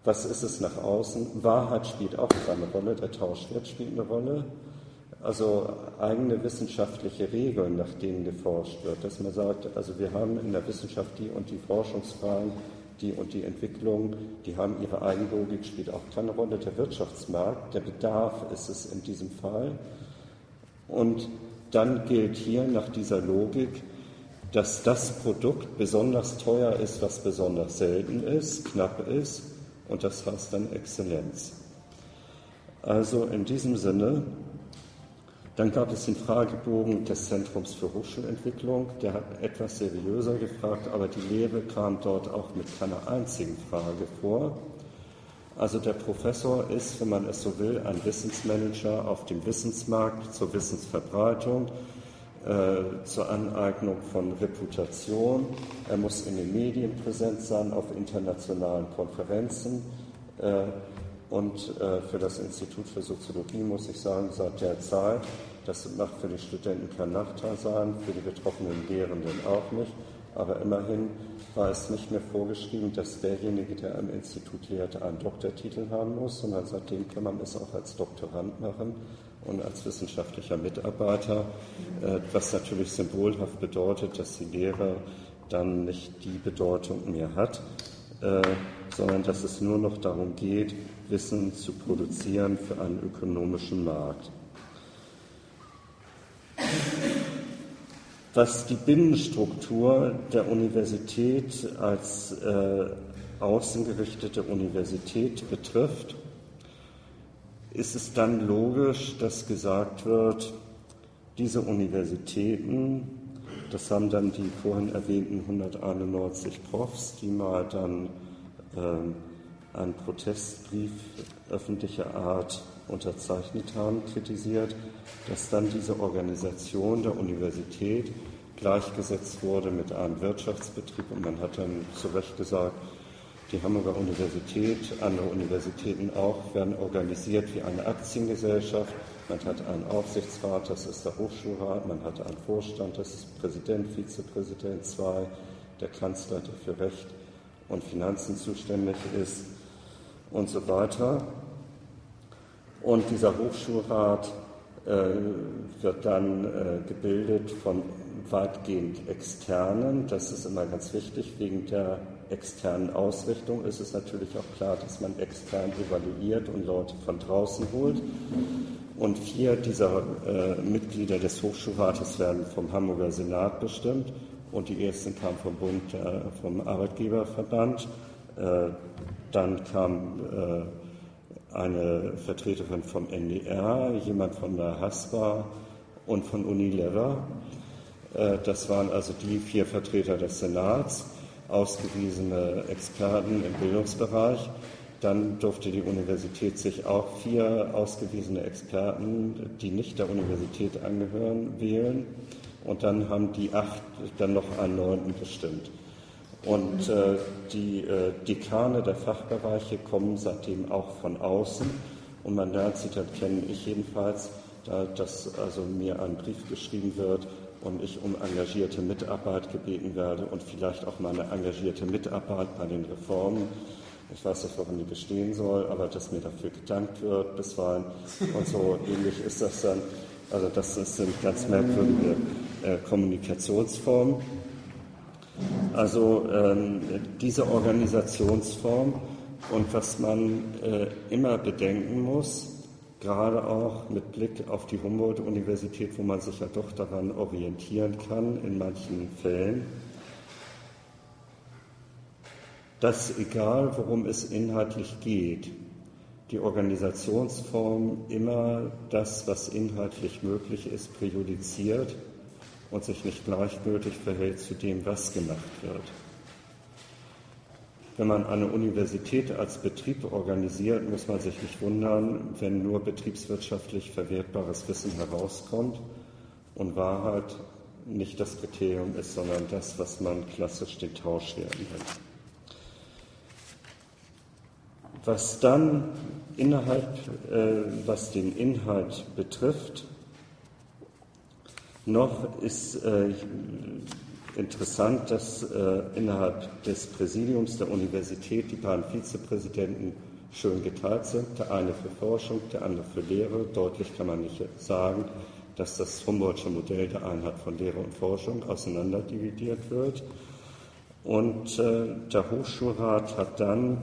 Was ist es nach außen? Wahrheit spielt auch eine Rolle, der Tauschwert spielt eine Rolle. Also eigene wissenschaftliche Regeln, nach denen geforscht wird, dass man sagt, also wir haben in der Wissenschaft die und die Forschungsfragen, die und die Entwicklung, die haben ihre Eigenlogik, spielt auch keine Rolle. Der Wirtschaftsmarkt, der Bedarf ist es in diesem Fall. Und dann gilt hier nach dieser Logik, dass das Produkt besonders teuer ist, was besonders selten ist, knapp ist, und das heißt dann Exzellenz. Also in diesem Sinne, dann gab es den Fragebogen des Zentrums für Hochschulentwicklung, der hat etwas seriöser gefragt, aber die Lehre kam dort auch mit keiner einzigen Frage vor. Also der Professor ist, wenn man es so will, ein Wissensmanager auf dem Wissensmarkt zur Wissensverbreitung, äh, zur Aneignung von Reputation. Er muss in den Medien präsent sein, auf internationalen Konferenzen. Äh, und äh, für das Institut für Soziologie muss ich sagen, seit der Zeit, das mag für die Studenten kein Nachteil sein, für die betroffenen Lehrenden auch nicht, aber immerhin war es nicht mehr vorgeschrieben, dass derjenige, der am Institut lehrt, einen Doktortitel haben muss, sondern seitdem kann man es auch als Doktorand machen und als wissenschaftlicher Mitarbeiter, was natürlich symbolhaft bedeutet, dass die Lehre dann nicht die Bedeutung mehr hat, sondern dass es nur noch darum geht, Wissen zu produzieren für einen ökonomischen Markt. Was die Binnenstruktur der Universität als äh, außengerichtete Universität betrifft, ist es dann logisch, dass gesagt wird, diese Universitäten, das haben dann die vorhin erwähnten hunderteinundneunzig Profs, die mal dann äh, einen Protestbrief öffentlicher Art unterzeichnet haben, kritisiert, dass dann diese Organisation der Universität gleichgesetzt wurde mit einem Wirtschaftsbetrieb und man hat dann zu Recht gesagt, die Hamburger Universität, andere Universitäten auch, werden organisiert wie eine Aktiengesellschaft. Man hat einen Aufsichtsrat, das ist der Hochschulrat, man hat einen Vorstand, das ist Präsident, Vizepräsident, zwei, der Kanzler, der für Recht und Finanzen zuständig ist und so weiter. Und dieser Hochschulrat äh, wird dann äh, gebildet von weitgehend Externen. Das ist immer ganz wichtig. Wegen der externen Ausrichtung ist es natürlich auch klar, dass man extern evaluiert und Leute von draußen holt. Und vier dieser äh, Mitglieder des Hochschulrates werden vom Hamburger Senat bestimmt. Und die ersten kamen vom Bund, äh, vom Arbeitgeberverband. Äh, dann kam äh, eine Vertreterin vom N D R, jemand von der Haspa und von Unilever. Das waren also die vier Vertreter des Senats, ausgewiesene Experten im Bildungsbereich. Dann durfte die Universität sich auch vier ausgewiesene Experten, die nicht der Universität angehören, wählen. Und dann haben die acht dann noch einen neunten bestimmt. Und äh, die äh, Dekane der Fachbereiche kommen seitdem auch von außen und man lernt sie dann kennen, ich jedenfalls, da, dass also mir ein Brief geschrieben wird und ich um engagierte Mitarbeit gebeten werde und vielleicht auch meine engagierte Mitarbeit bei den Reformen. Ich weiß nicht, woran die bestehen soll, aber dass mir dafür gedankt wird bisweilen und so ähnlich ist das dann. Also das sind ganz merkwürdige äh, Kommunikationsformen. Also ähm, diese Organisationsform und was man äh, immer bedenken muss, gerade auch mit Blick auf die Humboldt-Universität, wo man sich ja doch daran orientieren kann in manchen Fällen, dass egal worum es inhaltlich geht, die Organisationsform immer das, was inhaltlich möglich ist, präjudiziert und sich nicht gleichgültig verhält zu dem, was gemacht wird. Wenn man eine Universität als Betrieb organisiert, muss man sich nicht wundern, wenn nur betriebswirtschaftlich verwertbares Wissen herauskommt und Wahrheit nicht das Kriterium ist, sondern das, was man klassisch den Tauschwert nennt. Was dann innerhalb, äh, was den Inhalt betrifft, noch ist äh, interessant, dass äh, innerhalb des Präsidiums der Universität die beiden Vizepräsidenten schön geteilt sind. Der eine für Forschung, der andere für Lehre. Deutlich kann man nicht sagen, dass das Humboldtsche Modell der Einheit von Lehre und Forschung auseinanderdividiert wird. Und äh, der Hochschulrat hat dann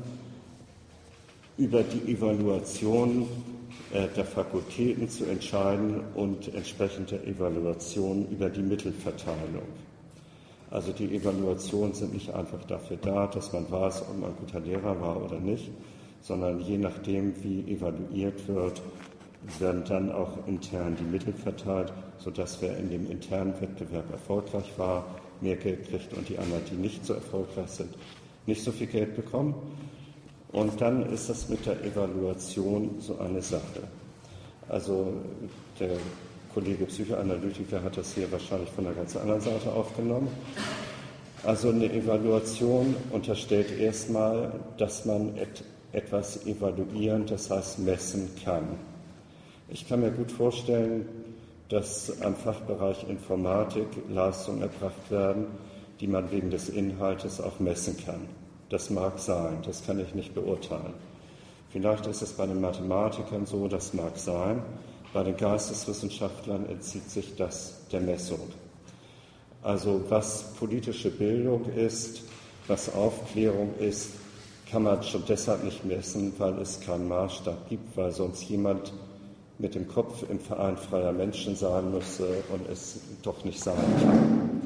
über die Evaluation äh, der Fakultäten zu entscheiden und entsprechend der Evaluation über die Mittelverteilung. Also die Evaluationen sind nicht einfach dafür da, dass man weiß, ob man ein guter Lehrer war oder nicht, sondern je nachdem, wie evaluiert wird, werden dann auch intern die Mittel verteilt, sodass wer in dem internen Wettbewerb erfolgreich war, mehr Geld kriegt und die anderen, die nicht so erfolgreich sind, nicht so viel Geld bekommen. Und dann ist das mit der Evaluation so eine Sache. Also der Kollege Psychoanalytiker hat das hier wahrscheinlich von der ganz anderen Seite aufgenommen. Also eine Evaluation unterstellt erstmal, dass man et- etwas evaluieren, das heißt messen kann. Ich kann mir gut vorstellen, dass am Fachbereich Informatik Leistungen erbracht werden, die man wegen des Inhaltes auch messen kann. Das mag sein, das kann ich nicht beurteilen. Vielleicht ist es bei den Mathematikern so, das mag sein. Bei den Geisteswissenschaftlern entzieht sich das der Messung. Also was politische Bildung ist, was Aufklärung ist, kann man schon deshalb nicht messen, weil es keinen Maßstab gibt, weil sonst jemand mit dem Kopf im Verein freier Menschen sein müsse und es doch nicht sein kann.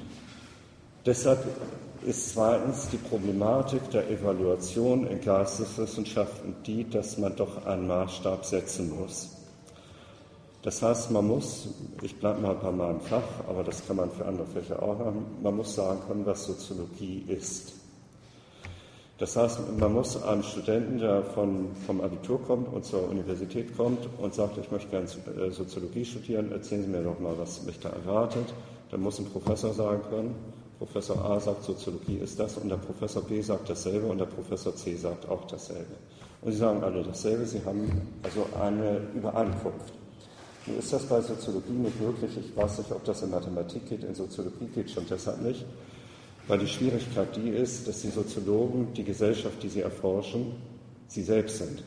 Deshalb ist zweitens die Problematik der Evaluation in Geisteswissenschaften die, dass man doch einen Maßstab setzen muss. Das heißt, man muss, ich bleibe mal bei meinem Fach, aber das kann man für andere Fächer auch haben, man muss sagen können, was Soziologie ist. Das heißt, man muss einem Studenten, der von, vom Abitur kommt und zur Universität kommt und sagt, ich möchte gerne Soziologie studieren, erzählen Sie mir doch mal, was mich da erwartet. Dann muss ein Professor sagen können, Professor A sagt, Soziologie ist das und der Professor B sagt dasselbe und der Professor C sagt auch dasselbe. Und sie sagen alle dasselbe, sie haben also eine Übereinkunft. Nun ist das bei Soziologie nicht möglich. Ich weiß nicht, ob das in Mathematik geht, in Soziologie geht schon deshalb nicht, weil die Schwierigkeit die ist, dass die Soziologen, die Gesellschaft, die sie erforschen, sie selbst sind.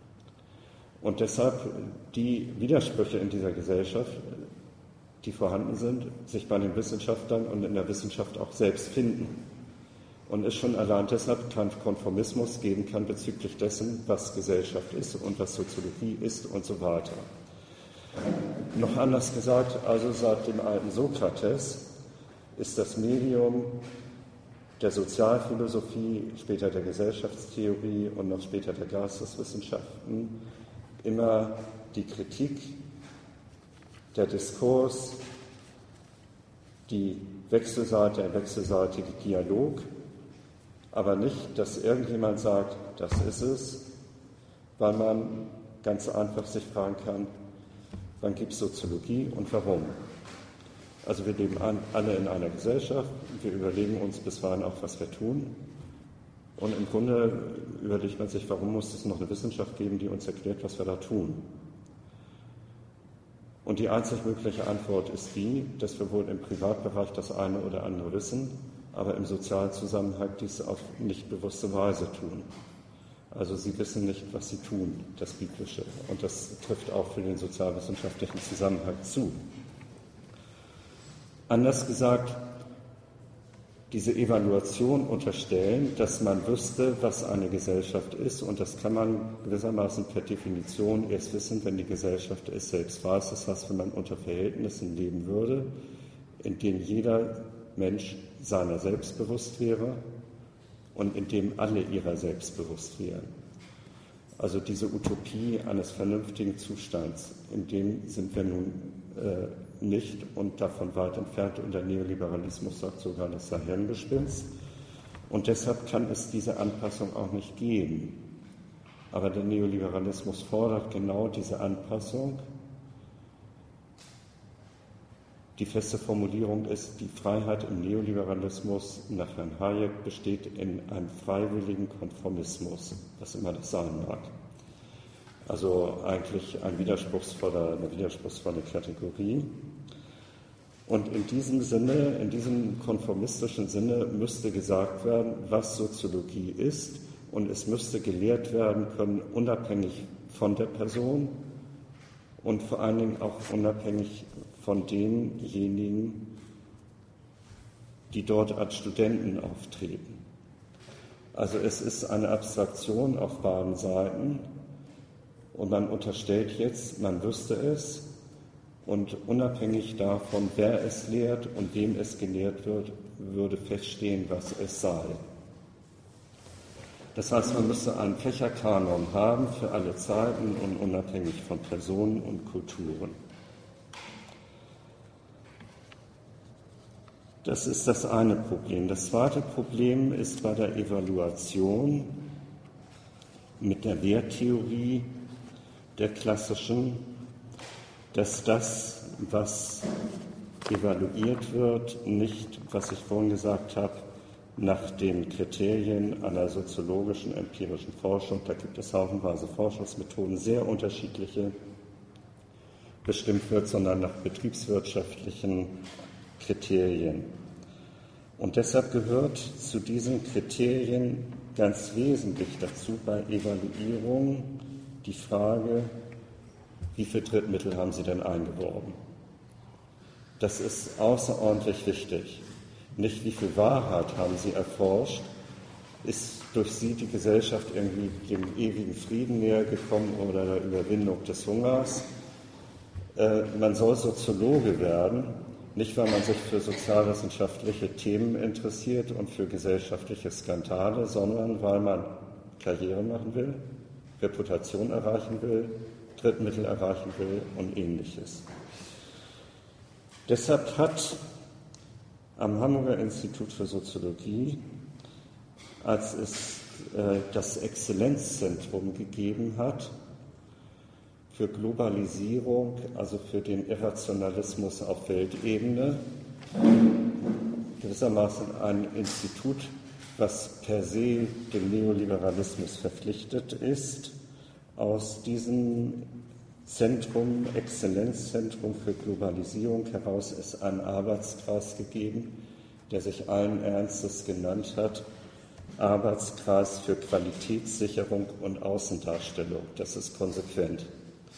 Und deshalb die Widersprüche in dieser Gesellschaft, die vorhanden sind, sich bei den Wissenschaftlern und in der Wissenschaft auch selbst finden. Und es schon allein deshalb keinen Konformismus geben kann bezüglich dessen, was Gesellschaft ist und was Soziologie ist und so weiter. Noch anders gesagt, also seit dem alten Sokrates ist das Medium der Sozialphilosophie, später der Gesellschaftstheorie und noch später der Geisteswissenschaften immer die Kritik, der Diskurs, die Wechselseite, der wechselseitige Dialog, aber nicht, dass irgendjemand sagt, das ist es, weil man ganz einfach sich fragen kann, wann gibt es Soziologie und warum? Also wir leben an, alle in einer Gesellschaft, wir überlegen uns bisweilen auch, was wir tun. Und im Grunde überlegt man sich, warum muss es noch eine Wissenschaft geben, die uns erklärt, was wir da tun. Und die einzig mögliche Antwort ist die, dass wir wohl im Privatbereich das eine oder andere wissen, aber im sozialen Zusammenhang dies auf nicht bewusste Weise tun. Also sie wissen nicht, was sie tun, das Biblische. Und das trifft auch für den sozialwissenschaftlichen Zusammenhang zu. Anders gesagt, diese Evaluation unterstellen, dass man wüsste, was eine Gesellschaft ist. Und das kann man gewissermaßen per Definition erst wissen, wenn die Gesellschaft es selbst weiß. Das heißt, wenn man unter Verhältnissen leben würde, in denen jeder Mensch seiner selbst bewusst wäre und in dem alle ihrer selbst bewusst wären. Also diese Utopie eines vernünftigen Zustands, in dem sind wir nun äh, nicht und davon weit entfernt. Und der Neoliberalismus sagt sogar, das sei Hirngespinst. Und deshalb kann es diese Anpassung auch nicht geben. Aber der Neoliberalismus fordert genau diese Anpassung. Die feste Formulierung ist, die Freiheit im Neoliberalismus nach Herrn Hayek besteht in einem freiwilligen Konformismus, was immer das sein mag. Also eigentlich ein widerspruchsvoller, eine widerspruchsvolle Kategorie. Und in diesem Sinne, in diesem konformistischen Sinne müsste gesagt werden, was Soziologie ist, und es müsste gelehrt werden können, unabhängig von der Person und vor allen Dingen auch unabhängig von denjenigen, die dort als Studenten auftreten. Also es ist eine Abstraktion auf beiden Seiten und man unterstellt jetzt, man wüsste es, und unabhängig davon, wer es lehrt und wem es gelehrt wird, würde feststehen, was es sei. Das heißt, man müsste einen Fächerkanon haben für alle Zeiten und unabhängig von Personen und Kulturen. Das ist das eine Problem. Das zweite Problem ist bei der Evaluation mit der Werttheorie der klassischen, dass das, was evaluiert wird, nicht, was ich vorhin gesagt habe, nach den Kriterien einer soziologischen, empirischen Forschung, da gibt es haufenweise Forschungsmethoden, sehr unterschiedliche, bestimmt wird, sondern nach betriebswirtschaftlichen Kriterien. Und deshalb gehört zu diesen Kriterien ganz wesentlich dazu bei Evaluierung die Frage, wie viele Drittmittel haben Sie denn eingeworben? Das ist außerordentlich wichtig. Nicht, wie viel Wahrheit haben Sie erforscht, ist durch Sie die Gesellschaft irgendwie dem ewigen Frieden näher gekommen oder der Überwindung des Hungers. Äh, man soll Soziologe werden, nicht weil man sich für sozialwissenschaftliche Themen interessiert und für gesellschaftliche Skandale, sondern weil man Karriere machen will, Reputation erreichen will, Drittmittel erreichen will und Ähnliches. Deshalb hat am Hamburger Institut für Soziologie, als es äh, das Exzellenzzentrum gegeben hat für Globalisierung, also für den Irrationalismus auf Weltebene, gewissermaßen ein Institut, was per se dem Neoliberalismus verpflichtet ist, aus diesem Zentrum, Exzellenzzentrum für Globalisierung heraus ist ein Arbeitskreis gegeben, der sich allen Ernstes genannt hat, Arbeitskreis für Qualitätssicherung und Außendarstellung. Das ist konsequent.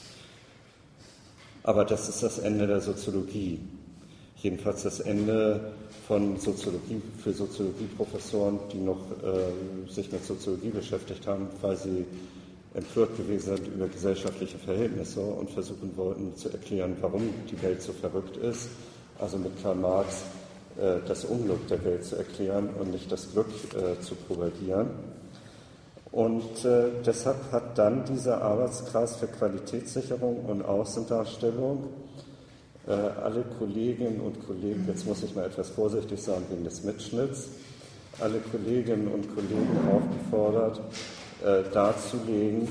Aber das ist das Ende der Soziologie. Jedenfalls das Ende von Soziologie für Soziologieprofessoren, die noch äh, sich mit Soziologie beschäftigt haben, weil sie empört gewesen sind über gesellschaftliche Verhältnisse und versuchen wollten zu erklären, warum die Welt so verrückt ist. Also mit Karl Marx äh, das Unglück der Welt zu erklären und nicht das Glück äh, zu propagieren. Und äh, deshalb hat dann dieser Arbeitskreis für Qualitätssicherung und Außendarstellung äh, alle Kolleginnen und Kollegen, jetzt muss ich mal etwas vorsichtig sagen wegen des Mitschnitts, alle Kolleginnen und Kollegen aufgefordert, Äh, darzulegen,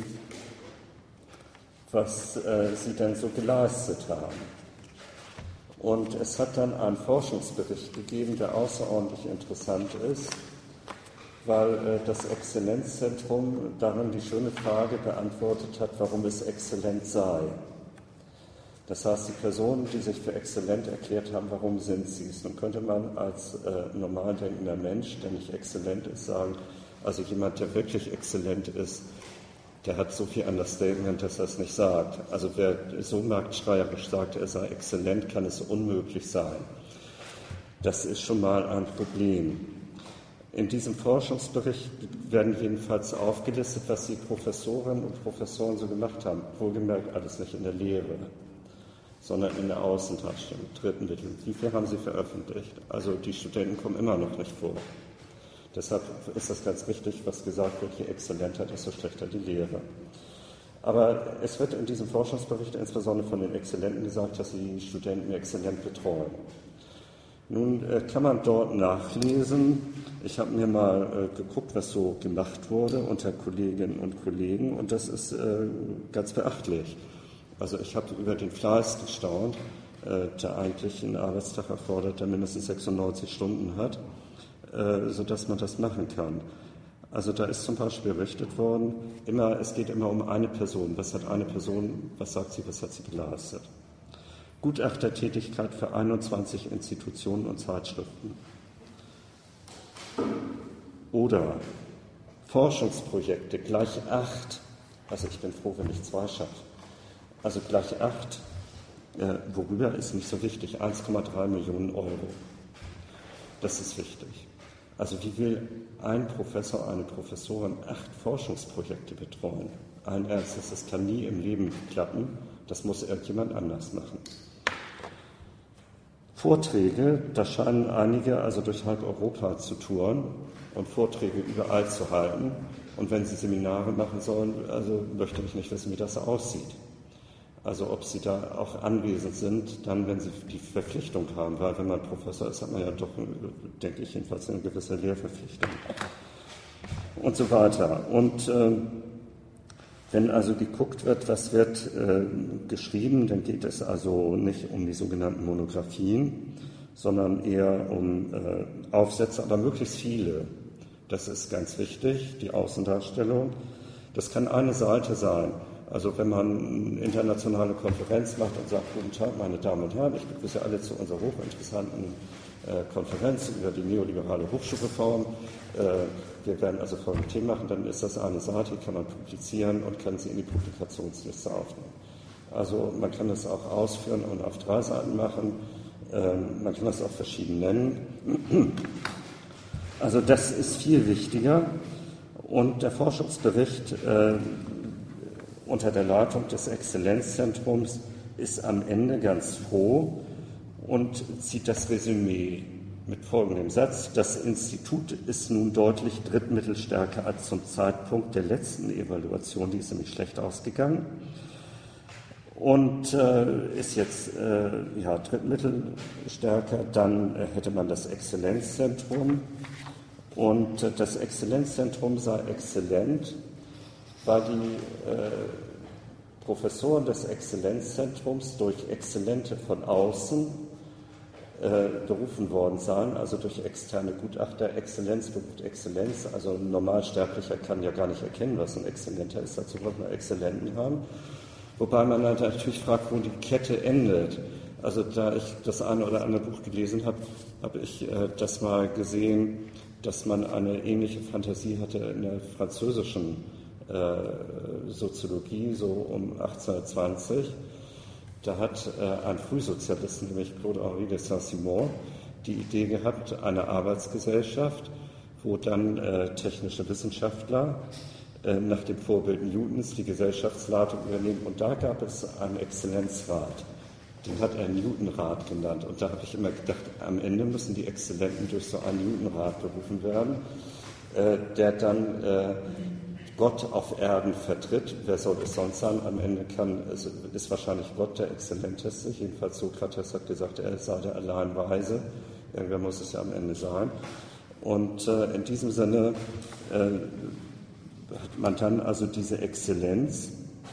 was äh, sie denn so geleistet haben. Und es hat dann einen Forschungsbericht gegeben, der außerordentlich interessant ist, weil äh, das Exzellenzzentrum darin die schöne Frage beantwortet hat, warum es exzellent sei. Das heißt, die Personen, die sich für exzellent erklärt haben, warum sind sie es? Nun könnte man als äh, normal denkender Mensch, der nicht exzellent ist, sagen, also jemand, der wirklich exzellent ist, der hat so viel Understatement, dass er es nicht sagt. Also wer so marktschreierisch sagt, er sei exzellent, kann es unmöglich sein. Das ist schon mal ein Problem. In diesem Forschungsbericht werden jedenfalls aufgelistet, was die Professorinnen und Professoren so gemacht haben. Wohlgemerkt alles nicht in der Lehre, sondern in der Außendarstellung, Drittmittel. Wie viel haben sie veröffentlicht? Also die Studenten kommen immer noch nicht vor. Deshalb ist das ganz richtig, was gesagt wird, je exzellenter, desto schlechter die Lehre. Aber es wird in diesem Forschungsbericht insbesondere von den Exzellenten gesagt, dass sie die Studenten exzellent betreuen. Nun äh, kann man dort nachlesen, ich habe mir mal äh, geguckt, was so gemacht wurde unter Kolleginnen und Kollegen, und das ist äh, ganz beachtlich. Also ich habe über den Fleiß gestaunt, äh, der eigentlich einen Arbeitstag erfordert, der mindestens sechsundneunzig Stunden hat, sodass man das machen kann. Also da ist zum Beispiel berichtet worden, immer, es geht immer um eine Person. Was hat eine Person, was sagt sie, was hat sie geleistet? Gutachtertätigkeit für einundzwanzig Institutionen und Zeitschriften. Oder Forschungsprojekte gleich acht, also ich bin froh, wenn ich zwei schaffe, also gleich acht, äh, worüber ist nicht so wichtig, eins Komma drei Millionen Euro. Das ist wichtig. Also wie will ein Professor, eine Professorin acht Forschungsprojekte betreuen? Ein Ernstes, das kann nie im Leben klappen, das muss irgendjemand anders machen. Vorträge, da scheinen einige also durch halb Europa zu touren und Vorträge überall zu halten. Und wenn sie Seminare machen sollen, also möchte ich nicht wissen, wie das aussieht. Also ob sie da auch anwesend sind, dann, wenn sie die Verpflichtung haben, weil wenn man Professor ist, hat man ja doch, denke ich, jedenfalls eine gewisse Lehrverpflichtung und so weiter. Und äh, wenn also geguckt wird, was wird äh, geschrieben, dann geht es also nicht um die sogenannten Monographien, sondern eher um äh, Aufsätze, aber möglichst viele. Das ist ganz wichtig, die Außendarstellung. Das kann eine Seite sein. Also wenn man eine internationale Konferenz macht und sagt, guten Tag, meine Damen und Herren, ich begrüße alle zu unserer hochinteressanten äh, Konferenz über die neoliberale Hochschulreform. Äh, wir werden also folgende Themen machen, dann ist das eine Seite, die kann man publizieren und kann sie in die Publikationsliste aufnehmen. Also man kann das auch ausführen und auf drei Seiten machen. Äh, man kann das auch verschieden nennen. Also das ist viel wichtiger. Und der Forschungsbericht äh, unter der Leitung des Exzellenzzentrums ist am Ende ganz froh und zieht das Resümee mit folgendem Satz: Das Institut ist nun deutlich drittmittelstärker als zum Zeitpunkt der letzten Evaluation, die ist nämlich schlecht ausgegangen, und äh, ist jetzt äh, ja, drittmittelstärker. Dann äh, hätte man das Exzellenzzentrum, und äh, das Exzellenzzentrum sei exzellent, weil die äh, Professoren des Exzellenzzentrums durch Exzellente von außen äh, berufen worden seien, also durch externe Gutachter. Exzellenz beruft Exzellenz, also ein Normalsterblicher kann ja gar nicht erkennen, was ein Exzellenter ist, dazu wollen wir Exzellenten haben. Wobei man dann natürlich fragt, wo die Kette endet. Also da ich das eine oder andere Buch gelesen habe, habe ich äh, das mal gesehen, dass man eine ähnliche Fantasie hatte in der französischen äh, Soziologie, so um achtzehnhundertzwanzig. Da hat äh, ein Frühsozialist, nämlich Claude-Henri de Saint-Simon, die Idee gehabt, eine Arbeitsgesellschaft, wo dann äh, technische Wissenschaftler äh, nach dem Vorbild Newtons die Gesellschaftsleitung übernehmen. Und da gab es einen Exzellenzrat. Den hat er Newtonrat genannt. Und da habe ich immer gedacht, am Ende müssen die Exzellenten durch so einen Newtonrat berufen werden, äh, der dann äh, Gott auf Erden vertritt. Wer soll es sonst sein? Am Ende kann, es ist wahrscheinlich Gott der Exzellenteste. Jedenfalls Sokrates hat gesagt, er sei der allein Weise. Irgendwer muss es ja am Ende sein. Und äh, in diesem Sinne äh, hat man dann also diese Exzellenz,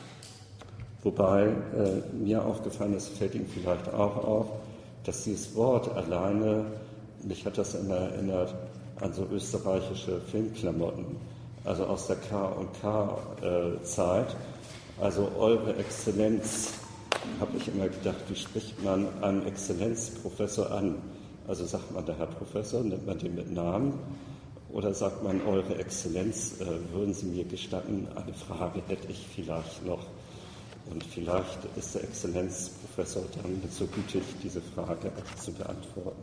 wobei äh, mir aufgefallen ist, fällt Ihnen vielleicht auch auf, dass dieses Wort alleine, mich hat das immer erinnert an so österreichische Filmklamotten, also aus der K und K-Zeit. Also Eure Exzellenz, habe ich immer gedacht, wie spricht man einen Exzellenzprofessor an? Also sagt man der Herr Professor, nennt man den mit Namen? Oder sagt man Eure Exzellenz, äh, würden Sie mir gestatten, eine Frage hätte ich vielleicht noch. Und vielleicht ist der Exzellenzprofessor dann so gütig, diese Frage auch zu beantworten.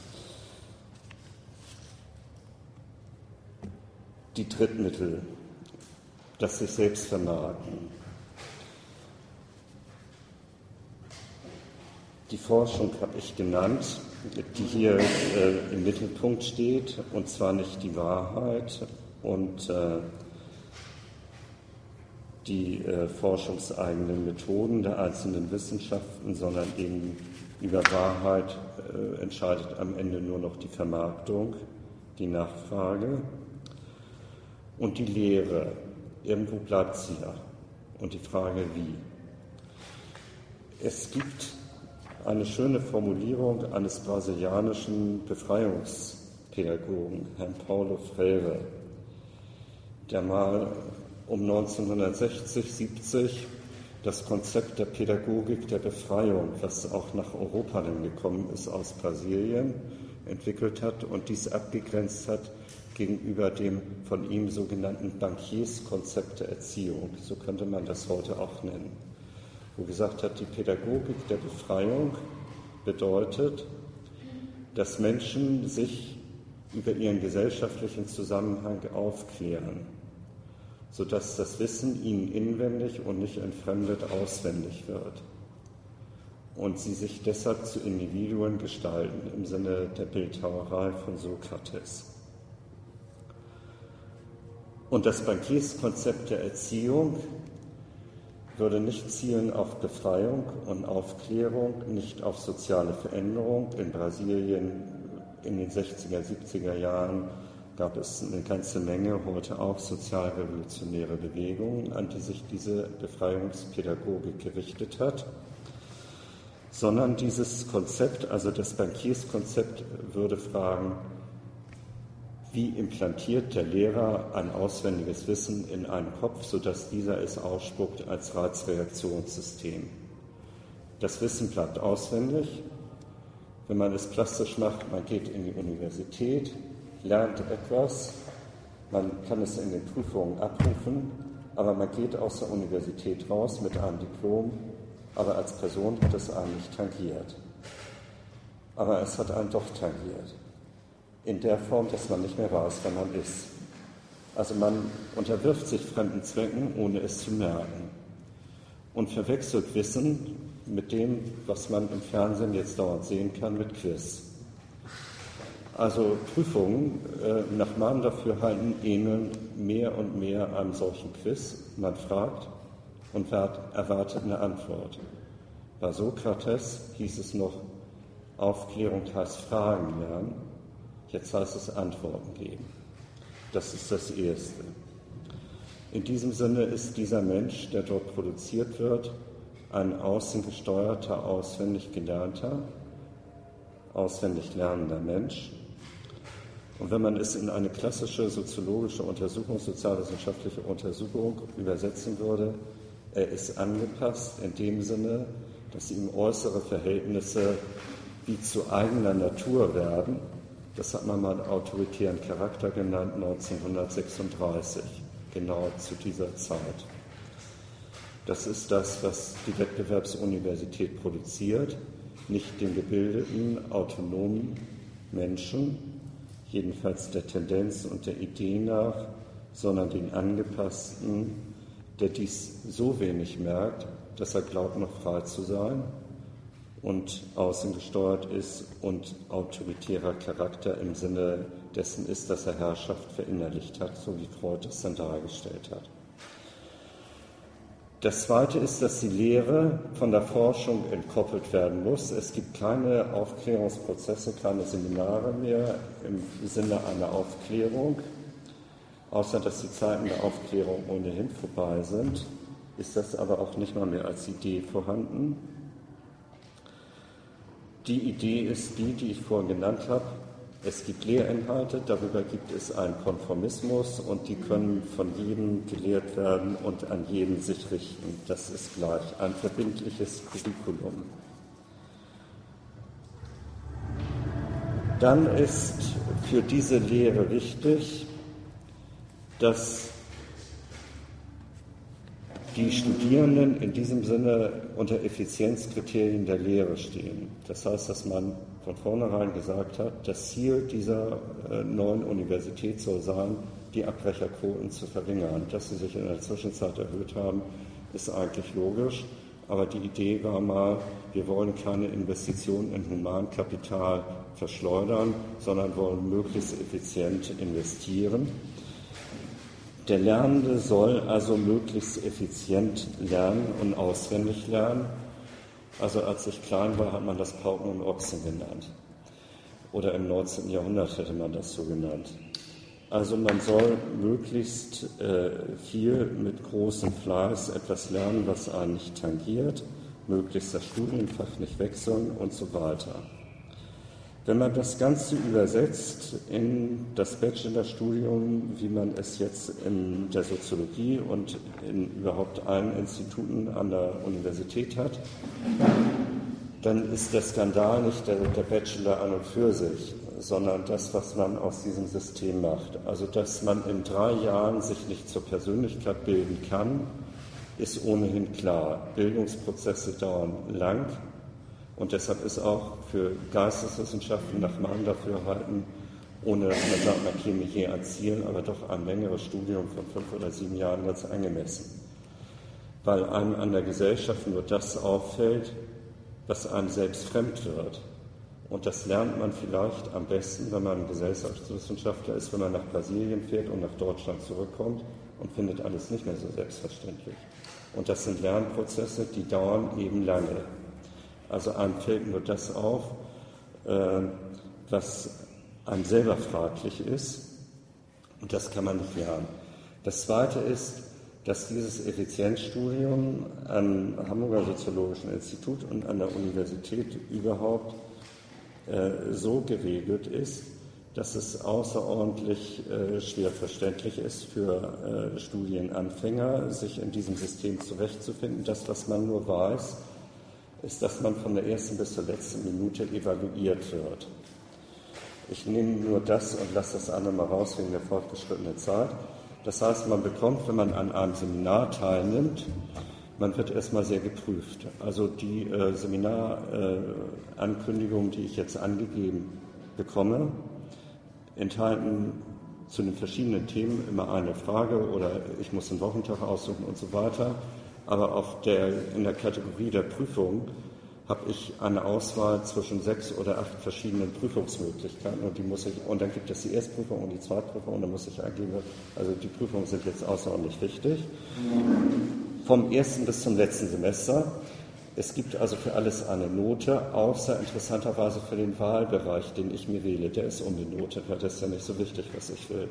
Die Drittmittel, das sich selbst vermarkten. Die Forschung habe ich genannt, die hier äh, im Mittelpunkt steht, und zwar nicht die Wahrheit und äh, die äh, forschungseigenen Methoden der einzelnen Wissenschaften, sondern eben über Wahrheit äh, entscheidet am Ende nur noch die Vermarktung, die Nachfrage. Und die Lehre, irgendwo bleibt sie ja. Und die Frage, wie. Es gibt eine schöne Formulierung eines brasilianischen Befreiungspädagogen, Herrn Paulo Freire, der mal um neunzehnhundertsechzig, siebzig das Konzept der Pädagogik der Befreiung, was auch nach Europa dann gekommen ist, aus Brasilien entwickelt hat und dies abgegrenzt hat gegenüber dem von ihm sogenannten Bankierskonzept der Erziehung. So könnte man das heute auch nennen. Wo gesagt hat, die Pädagogik der Befreiung bedeutet, dass Menschen sich über ihren gesellschaftlichen Zusammenhang aufklären, sodass das Wissen ihnen inwendig und nicht entfremdet auswendig wird und sie sich deshalb zu Individuen gestalten im Sinne der Bildhauerei von Sokrates. Und das Bankierskonzept der Erziehung würde nicht zielen auf Befreiung und Aufklärung, nicht auf soziale Veränderung. In Brasilien in den sechziger, siebziger Jahren gab es eine ganze Menge, heute auch sozialrevolutionäre Bewegungen, an die sich diese Befreiungspädagogik gerichtet hat, sondern dieses Konzept, also das Bankierskonzept, würde fragen, wie implantiert der Lehrer ein auswendiges Wissen in einen Kopf, sodass dieser es ausspuckt als Reizreaktionssystem. Das Wissen bleibt auswendig. Wenn man es plastisch macht, man geht in die Universität, lernt etwas, man kann es in den Prüfungen abrufen, aber man geht aus der Universität raus mit einem Diplom, aber als Person hat es einen nicht tangiert. Aber es hat einen doch tangiert. In der Form, dass man nicht mehr weiß, wer man ist. Also man unterwirft sich fremden Zwecken, ohne es zu merken. Und verwechselt Wissen mit dem, was man im Fernsehen jetzt dauernd sehen kann, mit Quiz. Also Prüfungen, äh, nach meinem Dafürhalten, ähneln mehr und mehr einem solchen Quiz. Man fragt und erwartet eine Antwort. Bei Sokrates hieß es noch, Aufklärung heißt Fragen lernen. Jetzt heißt es Antworten geben. Das ist das Erste. In diesem Sinne ist dieser Mensch, der dort produziert wird, ein außen gesteuerter, auswendig gelernter, auswendig lernender Mensch. Und wenn man es in eine klassische soziologische Untersuchung, sozialwissenschaftliche Untersuchung übersetzen würde, er ist angepasst in dem Sinne, dass ihm äußere Verhältnisse wie zu eigener Natur werden. Das hat man mal autoritären Charakter genannt, neunzehnhundertsechsunddreißig, genau zu dieser Zeit. Das ist das, was die Wettbewerbsuniversität produziert, nicht den gebildeten, autonomen Menschen, jedenfalls der Tendenz und der Idee nach, sondern den angepassten, der dies so wenig merkt, dass er glaubt, noch frei zu sein und außen gesteuert ist und autoritärer Charakter im Sinne dessen ist, dass er Herrschaft verinnerlicht hat, so wie Freud es dann dargestellt hat. Das Zweite ist, dass die Lehre von der Forschung entkoppelt werden muss. Es gibt keine Aufklärungsprozesse, keine Seminare mehr im Sinne einer Aufklärung. Außer dass die Zeiten der Aufklärung ohnehin vorbei sind, ist das aber auch nicht mal mehr als Idee vorhanden. Die Idee ist die, die ich vorhin genannt habe. Es gibt Lehrinhalte, darüber gibt es einen Konformismus und die können von jedem gelehrt werden und an jeden sich richten. Das ist gleich ein verbindliches Curriculum. Dann ist für diese Lehre wichtig, dass die Studierenden in diesem Sinne unter Effizienzkriterien der Lehre stehen. Das heißt, dass man von vornherein gesagt hat, das Ziel dieser äh, neuen Universität soll sein, die Abbrecherquoten zu verringern. Dass sie sich in der Zwischenzeit erhöht haben, ist eigentlich logisch. Aber die Idee war mal, wir wollen keine Investitionen in Humankapital verschleudern, sondern wollen möglichst effizient investieren. Der Lernende soll also möglichst effizient lernen und auswendig lernen. Also als ich klein war, hat man das Pauken und Ochsen genannt. Oder im neunzehnten Jahrhundert hätte man das so genannt. Also man soll möglichst äh, viel mit großem Fleiß etwas lernen, was einen nicht tangiert, möglichst das Studienfach nicht wechseln und so weiter. Wenn man das Ganze übersetzt in das Bachelorstudium, wie man es jetzt in der Soziologie und in überhaupt allen Instituten an der Universität hat, dann ist der Skandal nicht der, der Bachelor an und für sich, sondern das, was man aus diesem System macht. Also, dass man in drei Jahren sich nicht zur Persönlichkeit bilden kann, ist ohnehin klar. Bildungsprozesse dauern lang. Und deshalb ist auch für Geisteswissenschaften nach meinem Dafürhalten, ohne dass man sagt, man käme je an Zielen, aber doch ein längeres Studium von fünf oder sieben Jahren ganz angemessen. Weil einem an der Gesellschaft nur das auffällt, was einem selbst fremd wird. Und das lernt man vielleicht am besten, wenn man Gesellschaftswissenschaftler ist, wenn man nach Brasilien fährt und nach Deutschland zurückkommt und findet alles nicht mehr so selbstverständlich. Und das sind Lernprozesse, die dauern eben lange. Also einem fällt nur das auf, äh, was einem selber fraglich ist, und das kann man nicht lernen. Das Zweite ist, dass dieses Effizienzstudium am Hamburger Soziologischen Institut und an der Universität überhaupt äh, so geregelt ist, dass es außerordentlich äh, schwer verständlich ist für äh, Studienanfänger, sich in diesem System zurechtzufinden. Das, was man nur weiß, ist, dass man von der ersten bis zur letzten Minute evaluiert wird. Ich nehme nur das und lasse das andere mal raus wegen der fortgeschrittenen Zeit. Das heißt, man bekommt, wenn man an einem Seminar teilnimmt, man wird erstmal sehr geprüft. Also die äh, Seminarankündigungen, äh, die ich jetzt angegeben bekomme, enthalten zu den verschiedenen Themen immer eine Frage oder ich muss einen Wochentag aussuchen und so weiter. Aber auf der, in der Kategorie der Prüfung habe ich eine Auswahl zwischen sechs oder acht verschiedenen Prüfungsmöglichkeiten und die muss ich, und dann gibt es die Erstprüfung und die Zweitprüfung und dann muss ich angeben, also die Prüfungen sind jetzt außerordentlich wichtig. Vom ersten bis zum letzten Semester. Es gibt also für alles eine Note, außer interessanterweise für den Wahlbereich, den ich mir wähle. Der ist unbenotet, weil das ist ja nicht so wichtig, was ich will.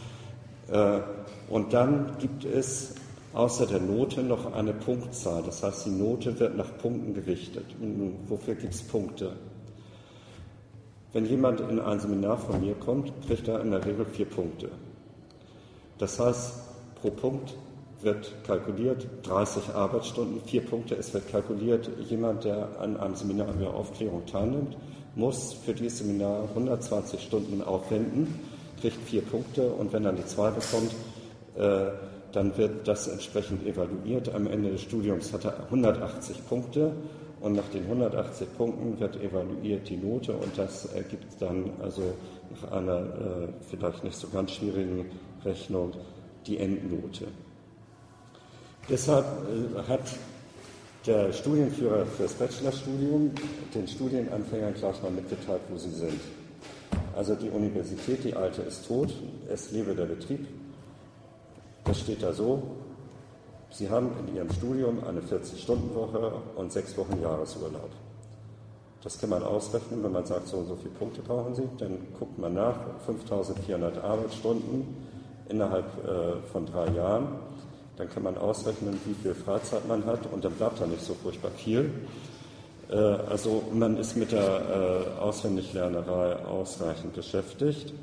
Und dann gibt es außer der Note noch eine Punktzahl. Das heißt, die Note wird nach Punkten gewichtet. Nun, wofür gibt es Punkte? Wenn jemand in ein Seminar von mir kommt, kriegt er in der Regel vier Punkte. Das heißt, pro Punkt wird kalkuliert, dreißig Arbeitsstunden, vier Punkte, es wird kalkuliert, jemand, der an einem Seminar über Aufklärung teilnimmt, muss für dieses Seminar hundertzwanzig Stunden aufwenden, kriegt vier Punkte und wenn er die zwei bekommt, äh, dann wird das entsprechend evaluiert. Am Ende des Studiums hat er hundertachtzig Punkte und nach den hundertachtzig Punkten wird evaluiert die Note und das ergibt dann also nach einer äh, vielleicht nicht so ganz schwierigen Rechnung die Endnote. Deshalb äh, hat der Studienführer für das Bachelorstudium den Studienanfängern gleich mal mitgeteilt, wo sie sind. Also die Universität, die alte, ist tot, es lebe der Betrieb. Das steht da so, Sie haben in Ihrem Studium eine vierzig-Stunden-Woche und sechs Wochen Jahresurlaub. Das kann man ausrechnen, wenn man sagt, so und so viele Punkte brauchen Sie, dann guckt man nach, fünftausendvierhundert Arbeitsstunden innerhalb äh, von drei Jahren. Dann kann man ausrechnen, wie viel Freizeit man hat und dann bleibt da nicht so furchtbar viel. Äh, also man ist mit der äh, Auswendiglernerei ausreichend beschäftigt.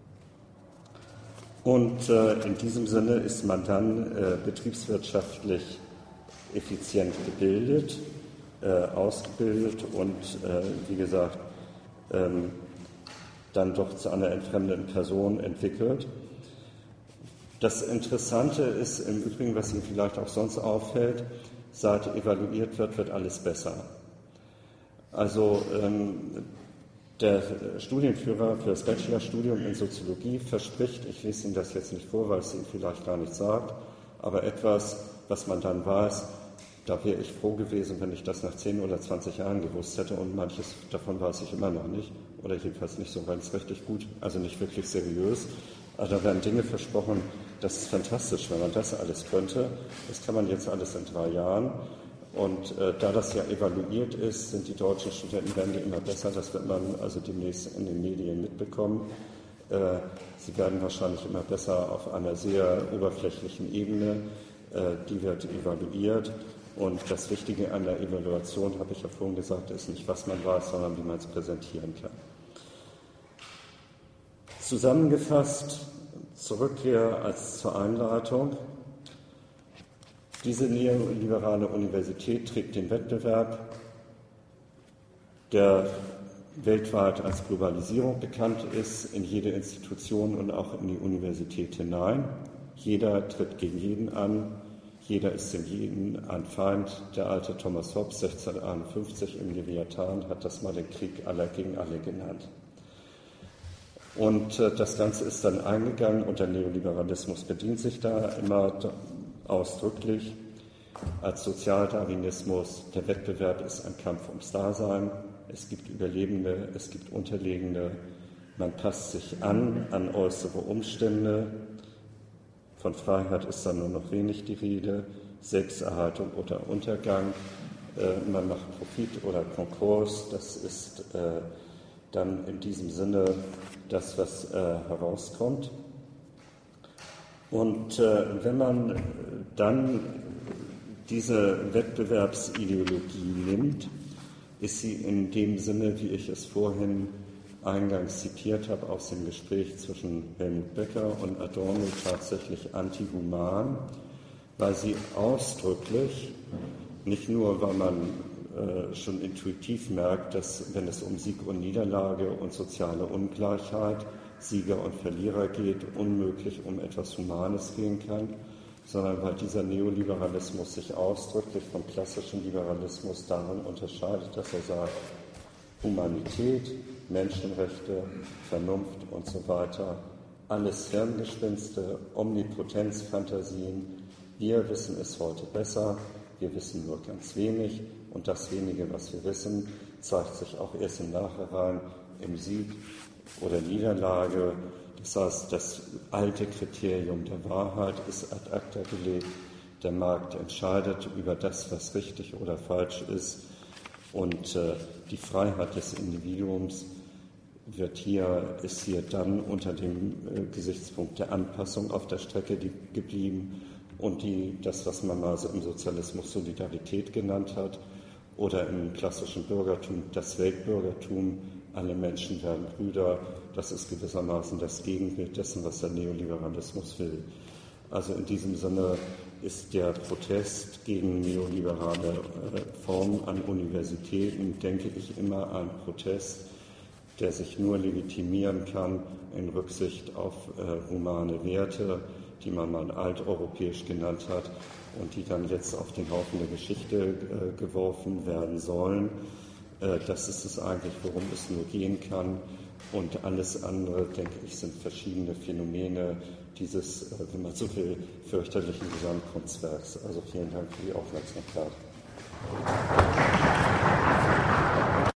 Und äh, in diesem Sinne ist man dann äh, betriebswirtschaftlich effizient gebildet, äh, ausgebildet und, äh, wie gesagt, ähm, dann doch zu einer entfremdeten Person entwickelt. Das Interessante ist im Übrigen, was Ihnen vielleicht auch sonst auffällt, seit evaluiert wird, wird alles besser. Also ähm, der Studienführer für das Bachelorstudium in Soziologie verspricht, ich lese Ihnen das jetzt nicht vor, weil es Ihnen vielleicht gar nicht sagt, aber etwas, was man dann weiß, da wäre ich froh gewesen, wenn ich das nach zehn oder zwanzig Jahren gewusst hätte und manches davon weiß ich immer noch nicht oder jedenfalls nicht so ganz richtig gut, also nicht wirklich seriös. Also da werden Dinge versprochen, das ist fantastisch, wenn man das alles könnte. Das kann man jetzt alles in drei Jahren. Und äh, da das ja evaluiert ist, sind die deutschen Studenten, werden die immer besser. Das wird man also demnächst in den Medien mitbekommen. Äh, sie werden wahrscheinlich immer besser auf einer sehr oberflächlichen Ebene. Äh, die wird evaluiert. Und das Wichtige an der Evaluation, habe ich ja vorhin gesagt, ist nicht, was man weiß, sondern wie man es präsentieren kann. Zusammengefasst, zurück hier als zur Einleitung. Diese neoliberale Universität trägt den Wettbewerb, der weltweit als Globalisierung bekannt ist, in jede Institution und auch in die Universität hinein. Jeder tritt gegen jeden an, jeder ist dem jeden ein Feind. Der alte Thomas Hobbes sechzehnhunderteinundfünfzig im Leviathan hat das mal den Krieg aller gegen alle genannt. Und äh, das Ganze ist dann eingegangen und der Neoliberalismus bedient sich da immer ausdrücklich als Sozialdarwinismus. Der Wettbewerb ist ein Kampf ums Dasein. Es gibt Überlebende, es gibt Unterlegene. Man passt sich an, an äußere Umstände. Von Freiheit ist dann nur noch wenig die Rede. Selbsterhaltung oder Untergang. Äh, man macht Profit oder Konkurs. Das ist äh, dann in diesem Sinne das, was äh, herauskommt. Und äh, wenn man dann diese Wettbewerbsideologie nimmt, ist sie in dem Sinne, wie ich es vorhin eingangs zitiert habe, aus dem Gespräch zwischen Helmut Becker und Adorno tatsächlich antihuman, weil sie ausdrücklich, nicht nur, weil man äh, schon intuitiv merkt, dass, wenn es um Sieg und Niederlage und soziale Ungleichheit, Sieger und Verlierer geht, unmöglich um etwas Humanes gehen kann, sondern weil dieser Neoliberalismus sich ausdrücklich vom klassischen Liberalismus darin unterscheidet, dass er sagt, Humanität, Menschenrechte, Vernunft und so weiter, alles Hirngespinste, Omnipotenzfantasien. Wir wissen es heute besser, wir wissen nur ganz wenig und das wenige, was wir wissen, zeigt sich auch erst im Nachhinein im Sieg oder Niederlage. Das heißt, das alte Kriterium der Wahrheit ist ad acta gelegt. Der Markt entscheidet über das, was richtig oder falsch ist. Und äh, die Freiheit des Individuums wird hier, ist hier dann unter dem äh, Gesichtspunkt der Anpassung auf der Strecke die, geblieben. Und die, das, was man mal so im Sozialismus Solidarität genannt hat oder im klassischen Bürgertum das Weltbürgertum, alle Menschen werden Brüder, das ist gewissermaßen das Gegenbild dessen, was der Neoliberalismus will. Also in diesem Sinne ist der Protest gegen neoliberale äh, Formen an Universitäten, denke ich, immer ein Protest, der sich nur legitimieren kann in Rücksicht auf äh, humane Werte, die man mal alteuropäisch genannt hat und die dann jetzt auf den Haufen der Geschichte äh, geworfen werden sollen. Äh, das ist es eigentlich, worum es nur gehen kann. Und alles andere, denke ich, sind verschiedene Phänomene dieses, äh, wenn man so will, fürchterlichen Gesamtkunstwerks. Also vielen Dank für die Aufmerksamkeit.